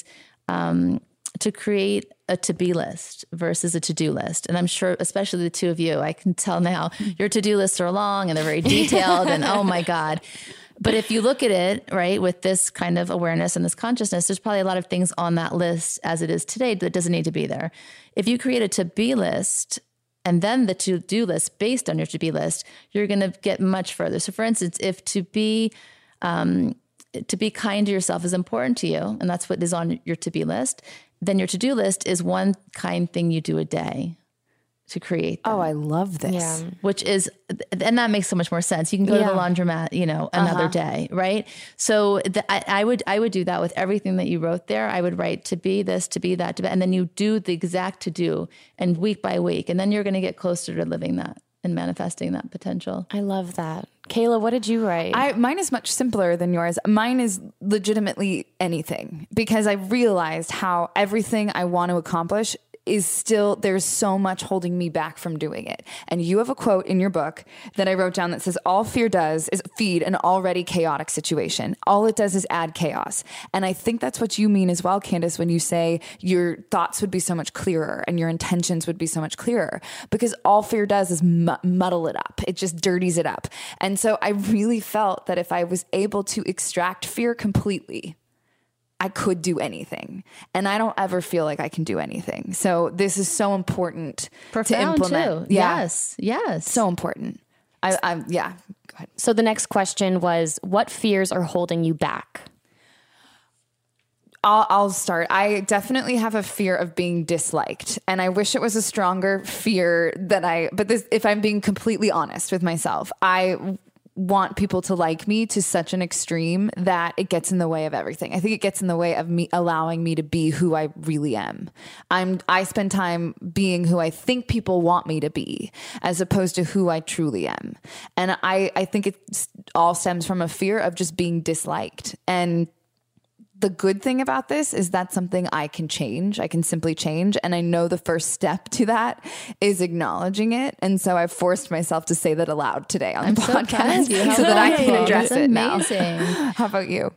to create a to-be list versus a to-do list. And I'm sure, especially the two of you, I can tell now your to-do lists are long and they're very detailed and oh my God. But if you look at it, right, with this kind of awareness and this consciousness, there's probably a lot of things on that list as it is today that doesn't need to be there. If you create a to-be list and then the to-do list based on your to-be list, you're going to get much further. So for instance, if to be kind to yourself is important to you, and that's what is on your to-be list, then your to-do list is one kind thing you do a day to create them. Oh, I love this. Yeah. Which is, and that makes so much more sense. You can go to the laundromat, you know, another day, right? So I would do that with everything that you wrote there. I would write to be this, to be that, to be, and then you do the exact to do, and week by week, and then you're going to get closer to living that and manifesting that potential. I love that. Kayla, what did you write? Mine is much simpler than yours. Mine is legitimately anything, because I realized how everything I want to accomplish is still, there's so much holding me back from doing it. And you have a quote in your book that I wrote down that says, all fear does is feed an already chaotic situation. All it does is add chaos. And I think that's what you mean as well, Candace, when you say your thoughts would be so much clearer and your intentions would be so much clearer, because all fear does is muddle it up. It just dirties it up. And so I really felt that if I was able to extract fear completely, I could do anything. And I don't ever feel like I can do anything. So this is so important to implement. Too. Yeah. Yes. So important. Yeah. Go ahead. So the next question was, what fears are holding you back? I'll start. I definitely have a fear of being disliked, and I wish it was a stronger fear but if I'm being completely honest with myself, I want people to like me to such an extreme that it gets in the way of everything. I think it gets in the way of me allowing me to be who I really am. I spend time being who I think people want me to be, as opposed to who I truly am. And I think it all stems from a fear of just being disliked. And the good thing about this is that's something I can change. I can simply change. And I know the first step to that is acknowledging it. And so I've forced myself to say that aloud today on the podcast so that I can address it now. How about you?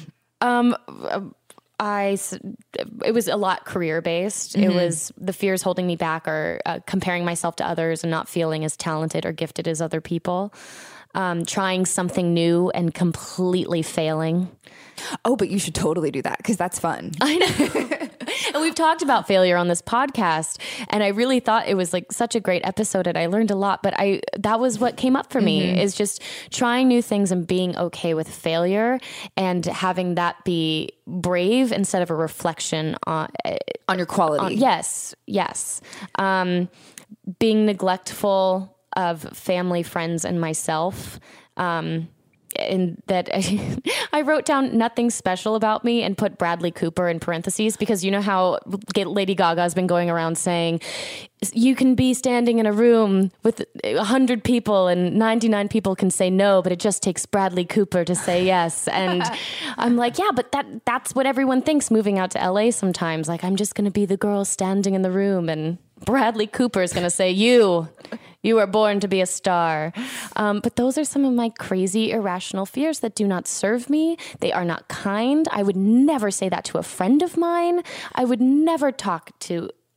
It was a lot career based. It was the fears holding me back are comparing myself to others and not feeling as talented or gifted as other people. Trying something new and completely failing. Oh, but you should totally do that, because that's fun. I know. And we've talked about failure on this podcast, and I really thought it was like such a great episode, and I learned a lot, but that was what came up for me, is just trying new things and being okay with failure and having that be brave instead of a reflection on your quality. Yes. Being neglectful of family, friends, and myself. And that I wrote down nothing special about me and put Bradley Cooper in parentheses, because you know how Lady Gaga has been going around saying you can be standing in a room with 100 people and 99 people can say no, but it just takes Bradley Cooper to say yes. And I'm like, yeah, but that's what everyone thinks moving out to LA sometimes. Like, I'm just going to be the girl standing in the room, and Bradley Cooper is going to say, you were born to be a star. But those are some of my crazy, irrational fears that do not serve me. They are not kind. I would never say that to a friend of mine. I would never talk to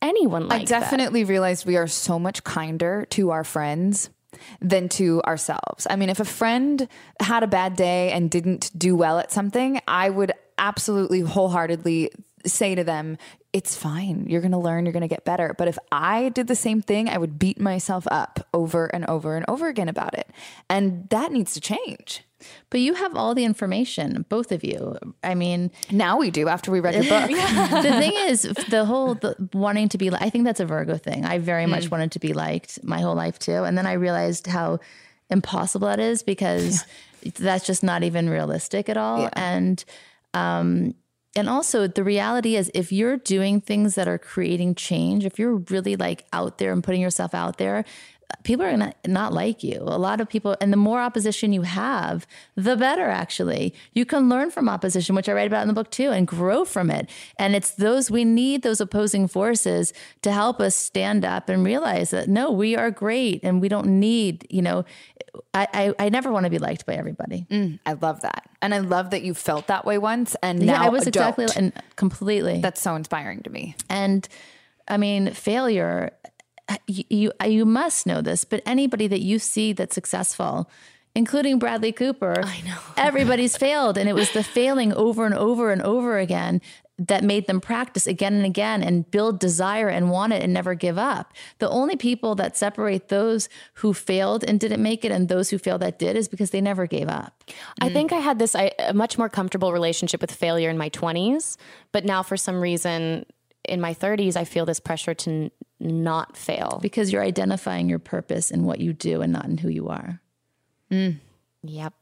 anyone like that. I definitely realized we are so much kinder to our friends than to ourselves. I mean, if a friend had a bad day and didn't do well at something, I would absolutely wholeheartedly say to them, it's fine. You're going to learn. You're going to get better. But if I did the same thing, I would beat myself up over and over and over again about it. And that needs to change. But you have all the information, both of you. I mean, now we do after we read your book. The thing is, the wanting to be, I think that's a Virgo thing. I very much wanted to be liked my whole life too. And then I realized how impossible that is because that's just not even realistic at all. Yeah. And also the reality is if you're doing things that are creating change, if you're really like out there and putting yourself out there, people are going to not like you. A lot of people, and the more opposition you have, the better actually. You can learn from opposition, which I write about in the book too, and grow from it. And it's we need those opposing forces to help us stand up and realize that, no, we are great and we don't need, I never want to be liked by everybody. I love that. And I love that you felt that way once and now I was exactly and completely. That's so inspiring to me. And I mean, failure, you must know this, but anybody that you see that's successful, including Bradley Cooper, I know. Everybody's failed. And it was the failing over and over and over again that made them practice again and again and build desire and want it and never give up. The only people that separate those who failed and didn't make it and those who failed that did is because they never gave up. I think I had a much more comfortable relationship with failure in my 20s, but now for some reason in my 30s, I feel this pressure to not fail. Because you're identifying your purpose in what you do and not in who you are. Yep.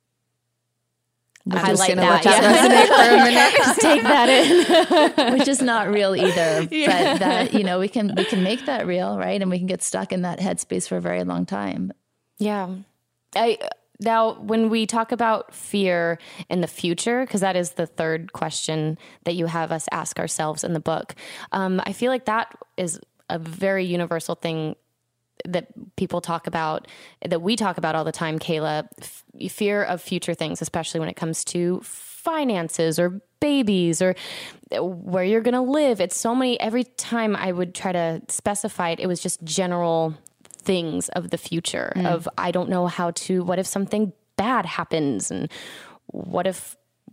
I like that. Resonate for a minute. Just take that in. Which is not real either. Yeah. But that, we can make that real, right? And we can get stuck in that headspace for a very long time. Yeah. Now, when we talk about fear in the future, because that is the third question that you have us ask ourselves in the book, I feel like that is a very universal thing that people talk about, that we talk about all the time, Kayla, fear of future things, especially when it comes to finances or babies or where you're going to live. It's so many, every time I would try to specify it, it was just general things of the future of, I don't know what if something bad happens? And what if,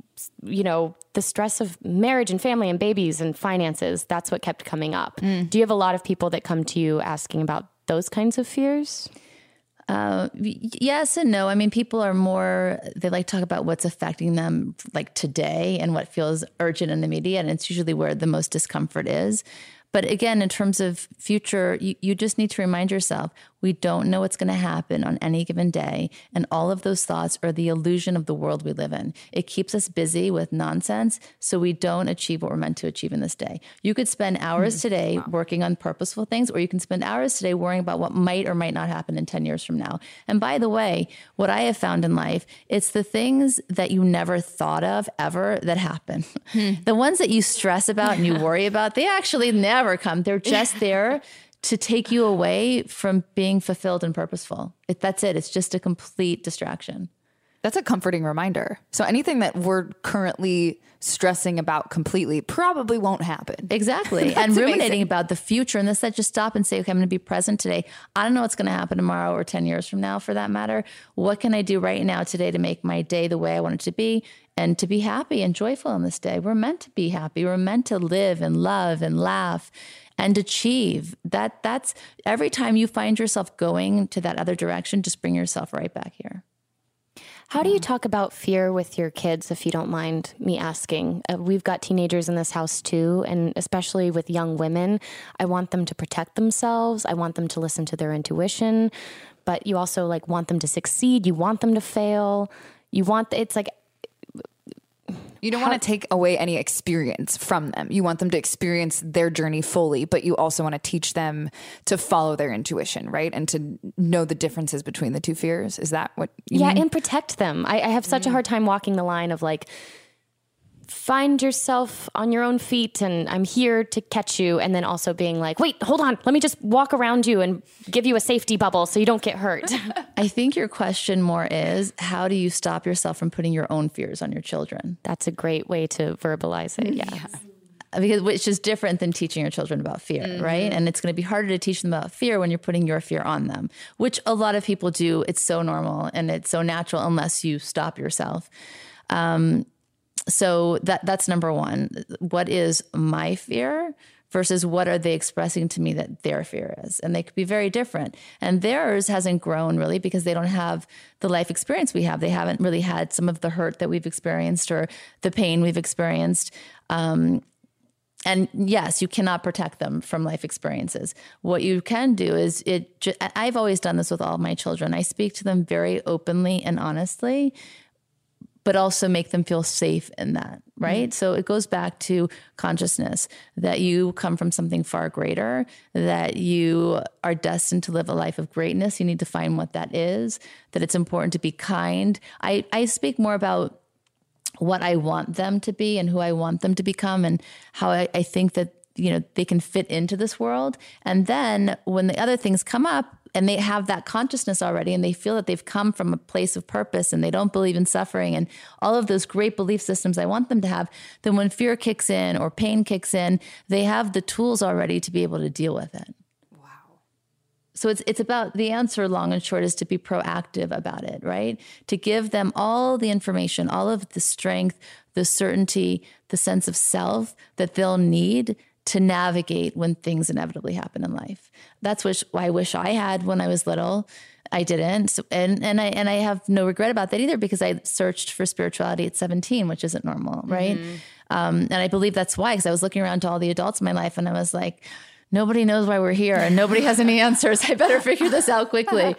the stress of marriage and family and babies and finances, that's what kept coming up. Do you have a lot of people that come to you asking about those kinds of fears? Yes and no. I mean, people are they like to talk about what's affecting them like today and what feels urgent and immediate. And it's usually where the most discomfort is. But again, in terms of future, you just need to remind yourself, we don't know what's going to happen on any given day. And all of those thoughts are the illusion of the world we live in. It keeps us busy with nonsense, so we don't achieve what we're meant to achieve in this day. You could spend hours today working on purposeful things, or you can spend hours today worrying about what might or might not happen in 10 years from now. And by the way, what I have found in life, it's the things that you never thought of ever that happen. The ones that you stress about and you worry about, they actually never come. They're just there to take you away from being fulfilled and purposeful. That's it. It's just a complete distraction. That's a comforting reminder. So anything that we're currently stressing about completely probably won't happen. Exactly. And ruminating about the future and just stop and say, okay, I'm going to be present today. I don't know what's going to happen tomorrow or 10 years from now for that matter. What can I do right now today to make my day the way I want it to be and to be happy and joyful on this day? We're meant to be happy. We're meant to live and love and laugh and achieve. That's every time you find yourself going to that other direction, just bring yourself right back here. How do you talk about fear with your kids, if you don't mind me asking? We've got teenagers in this house too, and especially with young women, I want them to protect themselves. I want them to listen to their intuition, but you also want them to succeed. You want them to fail. You don't want to take away any experience from them. You want them to experience their journey fully, but you also want to teach them to follow their intuition, right? And to know the differences between the two fears. Is that what you mean? And protect them. I have such a hard time walking the line of find yourself on your own feet and I'm here to catch you. And then also being wait, hold on. Let me just walk around you and give you a safety bubble so you don't get hurt. I think your question more is, how do you stop yourself from putting your own fears on your children? That's a great way to verbalize it. Yes. which is different than teaching your children about fear, right? And it's going to be harder to teach them about fear when you're putting your fear on them, which a lot of people do. It's so normal and it's so natural unless you stop yourself. So that's number one. What is my fear versus what are they expressing to me that their fear is? And they could be very different. And theirs hasn't grown really because they don't have the life experience we have. They haven't really had some of the hurt that we've experienced or the pain we've experienced. And yes, you cannot protect them from life experiences. What you can do is I've always done this with all my children. I speak to them very openly and honestly, but also make them feel safe in that, right? So it goes back to consciousness, that you come from something far greater, that you are destined to live a life of greatness. You need to find what that is, that it's important to be kind. I speak more about what I want them to be and who I want them to become and how I think that, they can fit into this world. And then when the other things come up and they have that consciousness already and they feel that they've come from a place of purpose and they don't believe in suffering and all of those great belief systems I want them to have, then when fear kicks in or pain kicks in, they have the tools already to be able to deal with it. So it's about, the answer long and short is to be proactive about it, right? To give them all the information, all of the strength, the certainty, the sense of self that they'll need to navigate when things inevitably happen in life. That's what I wish I had when I was little. I didn't. So, and I have no regret about that either because I searched for spirituality at 17, which isn't normal, right? And I believe that's why, because I was looking around to all the adults in my life and I was like, nobody knows why we're here and nobody has any answers. I better figure this out quickly.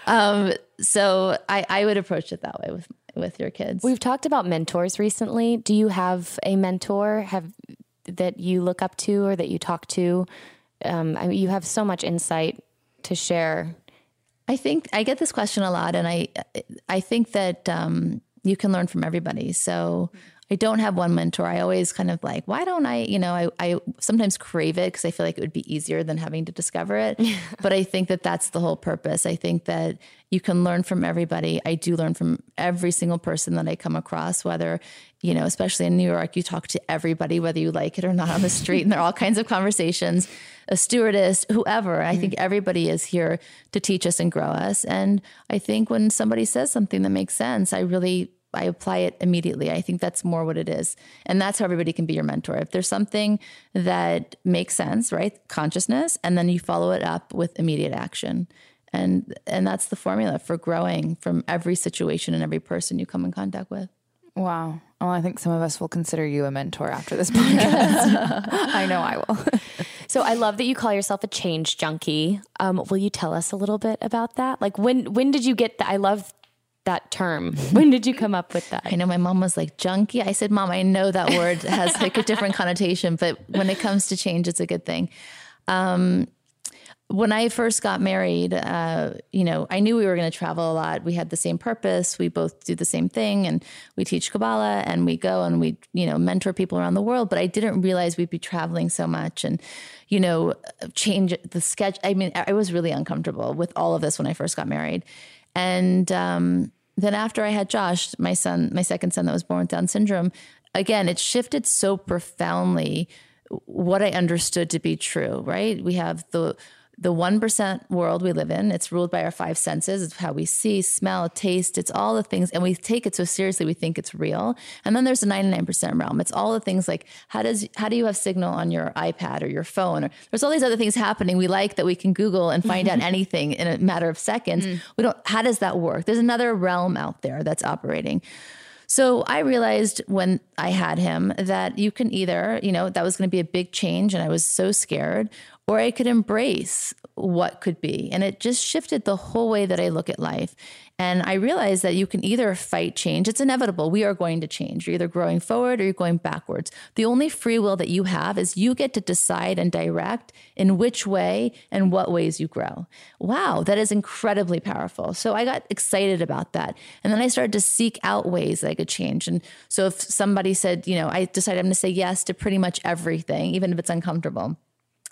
So I would approach it that way with your kids. We've talked about mentors recently. Do you have a mentor that you look up to or that you talk to? You have so much insight to share. I think I get this question a lot, and I think that you can learn from everybody. So I don't have one mentor. I always kind of like, why don't I sometimes crave it because I feel like it would be easier than having to discover it. But I think that that's the whole purpose. I think that you can learn from everybody. I do learn from every single person that I come across, whether, especially in New York, you talk to everybody, whether you like it or not on the street, and there are all kinds of conversations, a stewardess, whoever. I think everybody is here to teach us and grow us. And I think when somebody says something that makes sense, I apply it immediately. I think that's more what it is. And that's how everybody can be your mentor. If there's something that makes sense, right? Consciousness, and then you follow it up with immediate action. And that's the formula for growing from every situation and every person you come in contact with. Wow. Well, I think some of us will consider you a mentor after this podcast. I know I will. So I love that you call yourself a change junkie. Will you tell us a little bit about that? Like when did you get that? I love that term. When did you come up with that? I know my mom was like, junkie. I said, Mom, I know that word has like a different connotation, but when it comes to change, it's a good thing. When I first got married, I knew we were going to travel a lot. We had the same purpose. We both do the same thing, and we teach Kabbalah, and we go and we, mentor people around the world. But I didn't realize we'd be traveling so much and, change the schedule. I mean, I was really uncomfortable with all of this when I first got married. And then after I had Josh, my second son that was born with Down syndrome, again, it shifted so profoundly what I understood to be true, right? We have the 1% world we live in. It's ruled by our five senses. It's how we see, smell, taste. It's all the things. And we take it so seriously, we think it's real. And then there's the 99% realm. It's all the things like, how do you have signal on your iPad or your phone? Or there's all these other things happening we like that we can Google and find out anything in a matter of seconds. How does that work? There's another realm out there that's operating. So I realized when I had him that you can either, that was going to be a big change and I was so scared, or I could embrace what could be. And it just shifted the whole way that I look at life. And I realized that you can either fight change. It's inevitable. We are going to change. You're either growing forward or you're going backwards. The only free will that you have is you get to decide and direct in which way and what ways you grow. Wow, that is incredibly powerful. So I got excited about that. And then I started to seek out ways that I could change. And so if somebody said, I decided I'm going to say yes to pretty much everything, even if it's uncomfortable.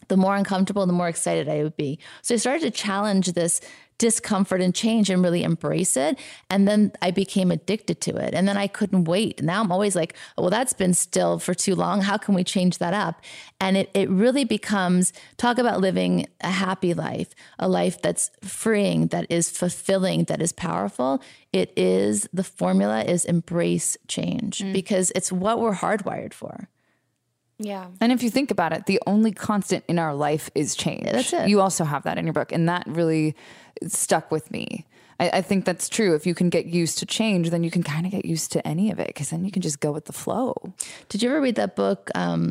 the more uncomfortable, the more excited I would be. So I started to challenge this discomfort and change and really embrace it. And then I became addicted to it. And then I couldn't wait. Now I'm always like, well, that's been still for too long. How can we change that up? And it really becomes, talk about living a happy life, a life that's freeing, that is fulfilling, that is powerful. It is, the formula is embrace change because it's what we're hardwired for. Yeah. And if you think about it, the only constant in our life is change. Yeah, that's it. You also have that in your book. And that really stuck with me. I think that's true. If you can get used to change, then you can kind of get used to any of it because then you can just go with the flow. Did you ever read that book,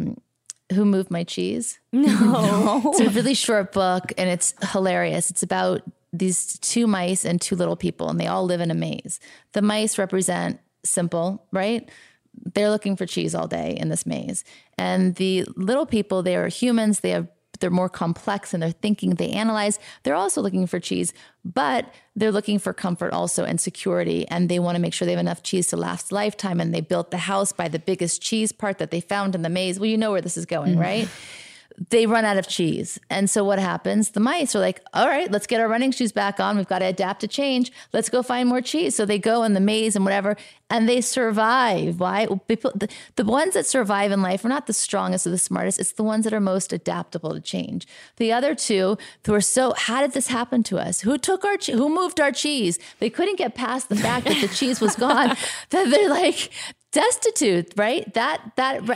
Who Moved My Cheese? No. It's a really short book and it's hilarious. It's about these two mice and two little people and they all live in a maze. The mice represent simple, right? They're looking for cheese all day in this maze. And the little people, they are humans. They're more complex in their thinking. They analyze. They're also looking for cheese, but they're looking for comfort also and security. And they want to make sure they have enough cheese to last a lifetime. And they built the house by the biggest cheese part that they found in the maze. Well, you know where this is going, right? They run out of cheese. And so what happens? The mice are like, all right, let's get our running shoes back on. We've got to adapt to change. Let's go find more cheese. So they go in the maze and whatever, and they survive. Why? The ones that survive in life are not the strongest or the smartest. It's the ones that are most adaptable to change. The other two who are so, how did this happen to us? Who took our, who moved our cheese? They couldn't get past the fact that the cheese was gone. That they're like, destitute, right? That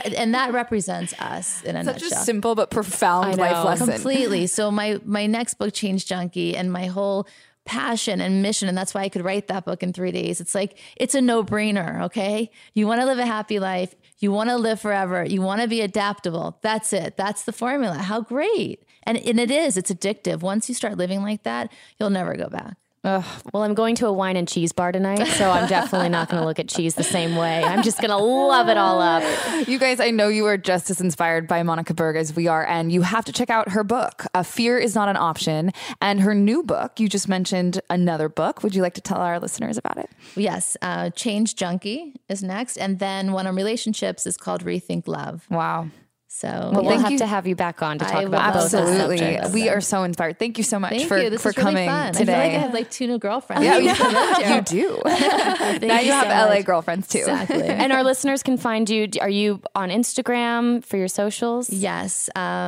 represents us in a nutshell. Such a simple but profound life lesson. Completely. So my next book, Change Junkie, and my whole passion and mission, and that's why I could write that book in 3 days. It's like, it's a no-brainer, okay? You want to live a happy life. You want to live forever. You want to be adaptable. That's it. That's the formula. How great. And it is. It's addictive. Once you start living like that, you'll never go back. Ugh. Well, I'm going to a wine and cheese bar tonight, so I'm definitely not going to look at cheese the same way. I'm just going to love it all up. You guys, I know you are just as inspired by Monica Berg as we are, and you have to check out her book, Fear is Not an Option, and her new book. You just mentioned another book. Would you like to tell our listeners about it? Yes. Change Junkie is next, and then one on relationships is called Rethink Love. Wow. So we'll have to have you back on to talk about both those subjects. We are so inspired. Thank you so much for coming really fun. today. I feel like I have like 2 new girlfriends. Yeah, you do. Now you have LA girlfriends too. Exactly. And our listeners can find you. Are you on Instagram for your socials? Yes.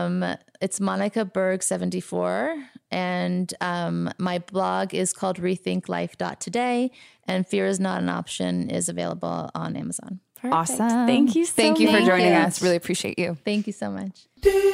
It's Monica Berg 74. And my blog is called rethinklife.today. And Fear is Not an Option is available on Amazon. Perfect. Awesome. Thank you so much. Thank you for joining us. Really appreciate you. Thank you so much.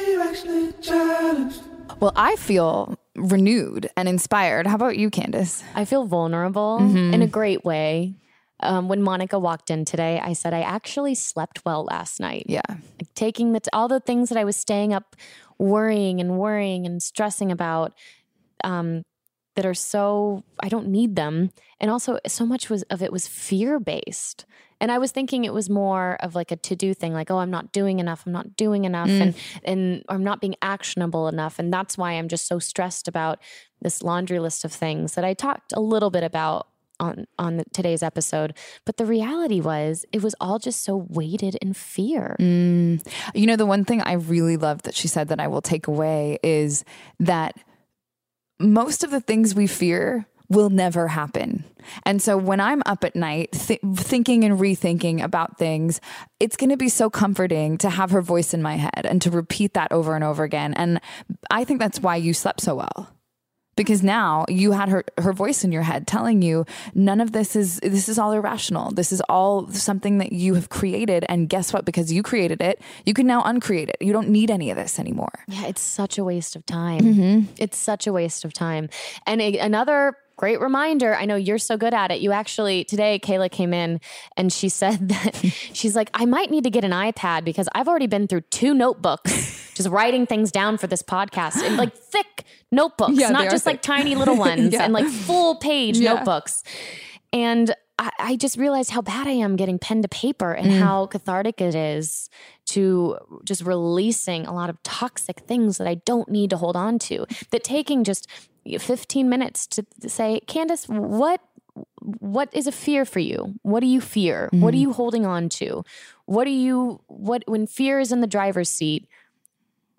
Well, I feel renewed and inspired. How about you, Candace? I feel vulnerable in a great way. When Monica walked in today, I said, I actually slept well last night. Yeah. Like taking all the things that I was staying up worrying and stressing about, that are so, I don't need them. And also so much of it was fear-based. And I was thinking it was more of like a to-do thing, like, oh, I'm not doing enough, and I'm not being actionable enough. And that's why I'm just so stressed about this laundry list of things that I talked a little bit about on today's episode. But the reality was, it was all just so weighted in fear. You know, the one thing I really loved that she said that I will take away is that most of the things we fear will never happen. And so when I'm up at night thinking and rethinking about things, it's going to be so comforting to have her voice in my head and to repeat that over and over again. And I think that's why you slept so well. Because now you had her voice in your head telling you none of this is all irrational. This is all something that you have created. And guess what? Because you created it, you can now uncreate it. You don't need any of this anymore. Yeah, it's such a waste of time. It's such a waste of time. And another great reminder. I know you're so good at it. You actually, today, Kayla came in and she said that she's like, I might need to get an iPad because I've already been through 2 notebooks, just writing things down for this podcast, and like thick notebooks, not just like tiny little ones and like full page notebooks. And I just realized how bad I am getting pen to paper and how cathartic it is to just releasing a lot of toxic things that I don't need to hold on to, that taking just 15 minutes to say, Candace, what is a fear for you? What do you fear? What are you holding on to? When fear is in the driver's seat,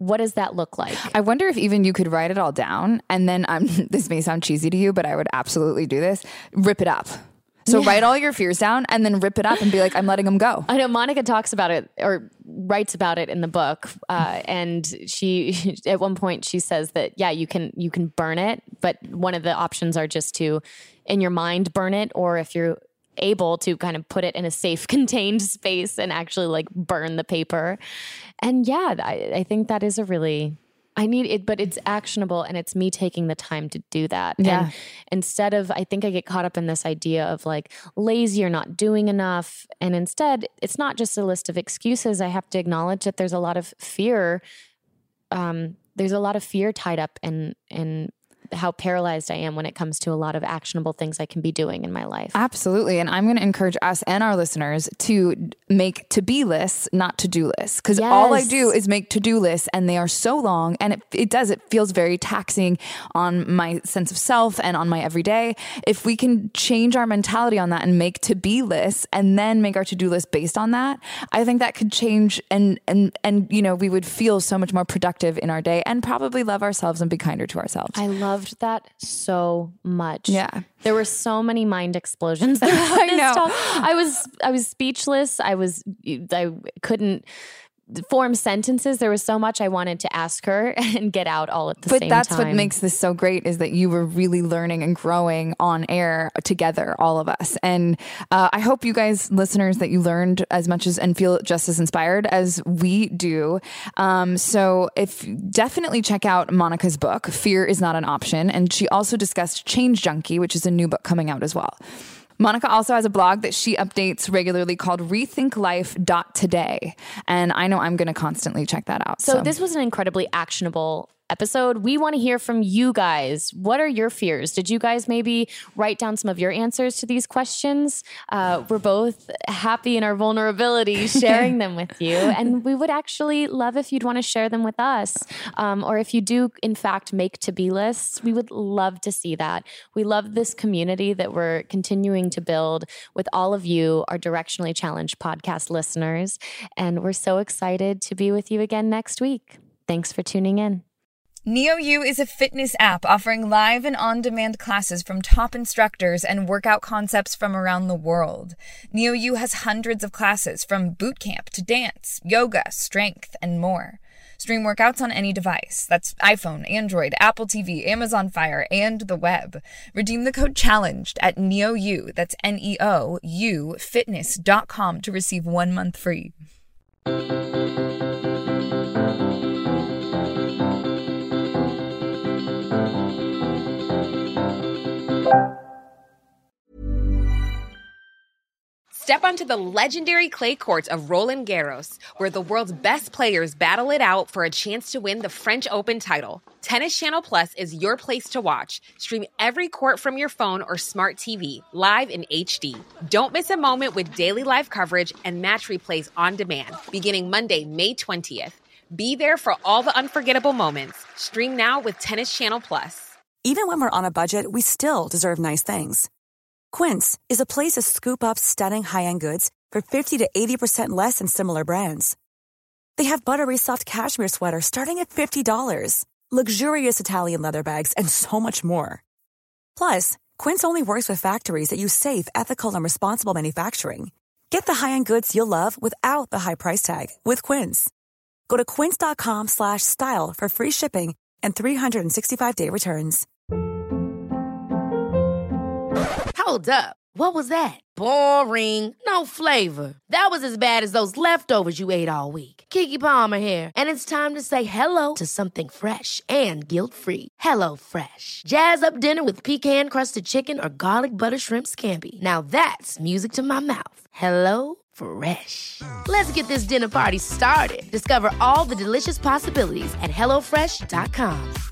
what does that look like? I wonder if even you could write it all down and then this may sound cheesy to you, but I would absolutely do this. Rip it up. So write all your fears down and then rip it up and be like, I'm letting them go. I know Monica talks about it or writes about it in the book. And she, at one point she says that, you can burn it, but one of the options are just to, in your mind, burn it. Or if you're able to kind of put it in a safe contained space and actually like burn the paper. And I think that is I need it, but it's actionable and it's me taking the time to do that. Yeah. And instead of, I think I get caught up in this idea of like lazy or not doing enough. And instead, it's not just a list of excuses. I have to acknowledge that there's a lot of fear. There's a lot of fear tied up in how paralyzed I am when it comes to a lot of actionable things I can be doing in my life. Absolutely. And I'm going to encourage us and our listeners to make to-be lists, not to-do lists. Because all I do is make to-do lists and they are so long and it feels very taxing on my sense of self and on my everyday. If we can change our mentality on that and make to-be lists and then make our to-do list based on that, I think that could change and we would feel so much more productive in our day and probably love ourselves and be kinder to ourselves. I loved that so much. Yeah. There were so many mind explosions. I know. I was speechless. I couldn't form sentences. There was so much I wanted to ask her and get out all at the same time. But that's what makes this so great is that you were really learning and growing on air together, all of us. And I hope you guys, listeners, that you learned as much as and feel just as inspired as we do. So definitely check out Monica's book, Fear is Not an Option. And she also discussed Change Junkie, which is a new book coming out as well. Monica also has a blog that she updates regularly called rethinklife.today. And I know I'm going to constantly check that out. So this was an incredibly actionable episode. We want to hear from you guys. What are your fears? Did you guys maybe write down some of your answers to these questions? We're both happy in our vulnerability sharing them with you. And we would actually love if you'd want to share them with us. Or if you do, in fact, make to-be lists, we would love to see that. We love this community that we're continuing to build with all of you, our Directionally Challenged podcast listeners. And we're so excited to be with you again next week. Thanks for tuning in. NeoU is a fitness app offering live and on-demand classes from top instructors and workout concepts from around the world. NeoU has hundreds of classes from boot camp to dance, yoga, strength, and more. Stream workouts on any device. That's iPhone, Android, Apple TV, Amazon Fire, and the web. Redeem the code CHALLENGED at NeoU, that's NEOU, fitness.com to receive 1 month free. Step onto the legendary clay courts of Roland Garros, where the world's best players battle it out for a chance to win the French Open title. Tennis Channel Plus is your place to watch. Stream every court from your phone or smart TV, live in HD. Don't miss a moment with daily live coverage and match replays on demand, beginning Monday, May 20th. Be there for all the unforgettable moments. Stream now with Tennis Channel Plus. Even when we're on a budget, we still deserve nice things. Quince is a place to scoop up stunning high-end goods for 50 to 80% less than similar brands. They have buttery soft cashmere sweaters starting at $50, luxurious Italian leather bags, and so much more. Plus, Quince only works with factories that use safe, ethical, and responsible manufacturing. Get the high-end goods you'll love without the high price tag with Quince. Go to quince.com/style for free shipping and 365-day returns. Hold up. What was that? Boring. No flavor. That was as bad as those leftovers you ate all week. Keke Palmer here. And it's time to say hello to something fresh and guilt-free. Hello Fresh. Jazz up dinner with pecan-crusted chicken or garlic butter shrimp scampi. Now that's music to my mouth. Hello Fresh. Let's get this dinner party started. Discover all the delicious possibilities at HelloFresh.com.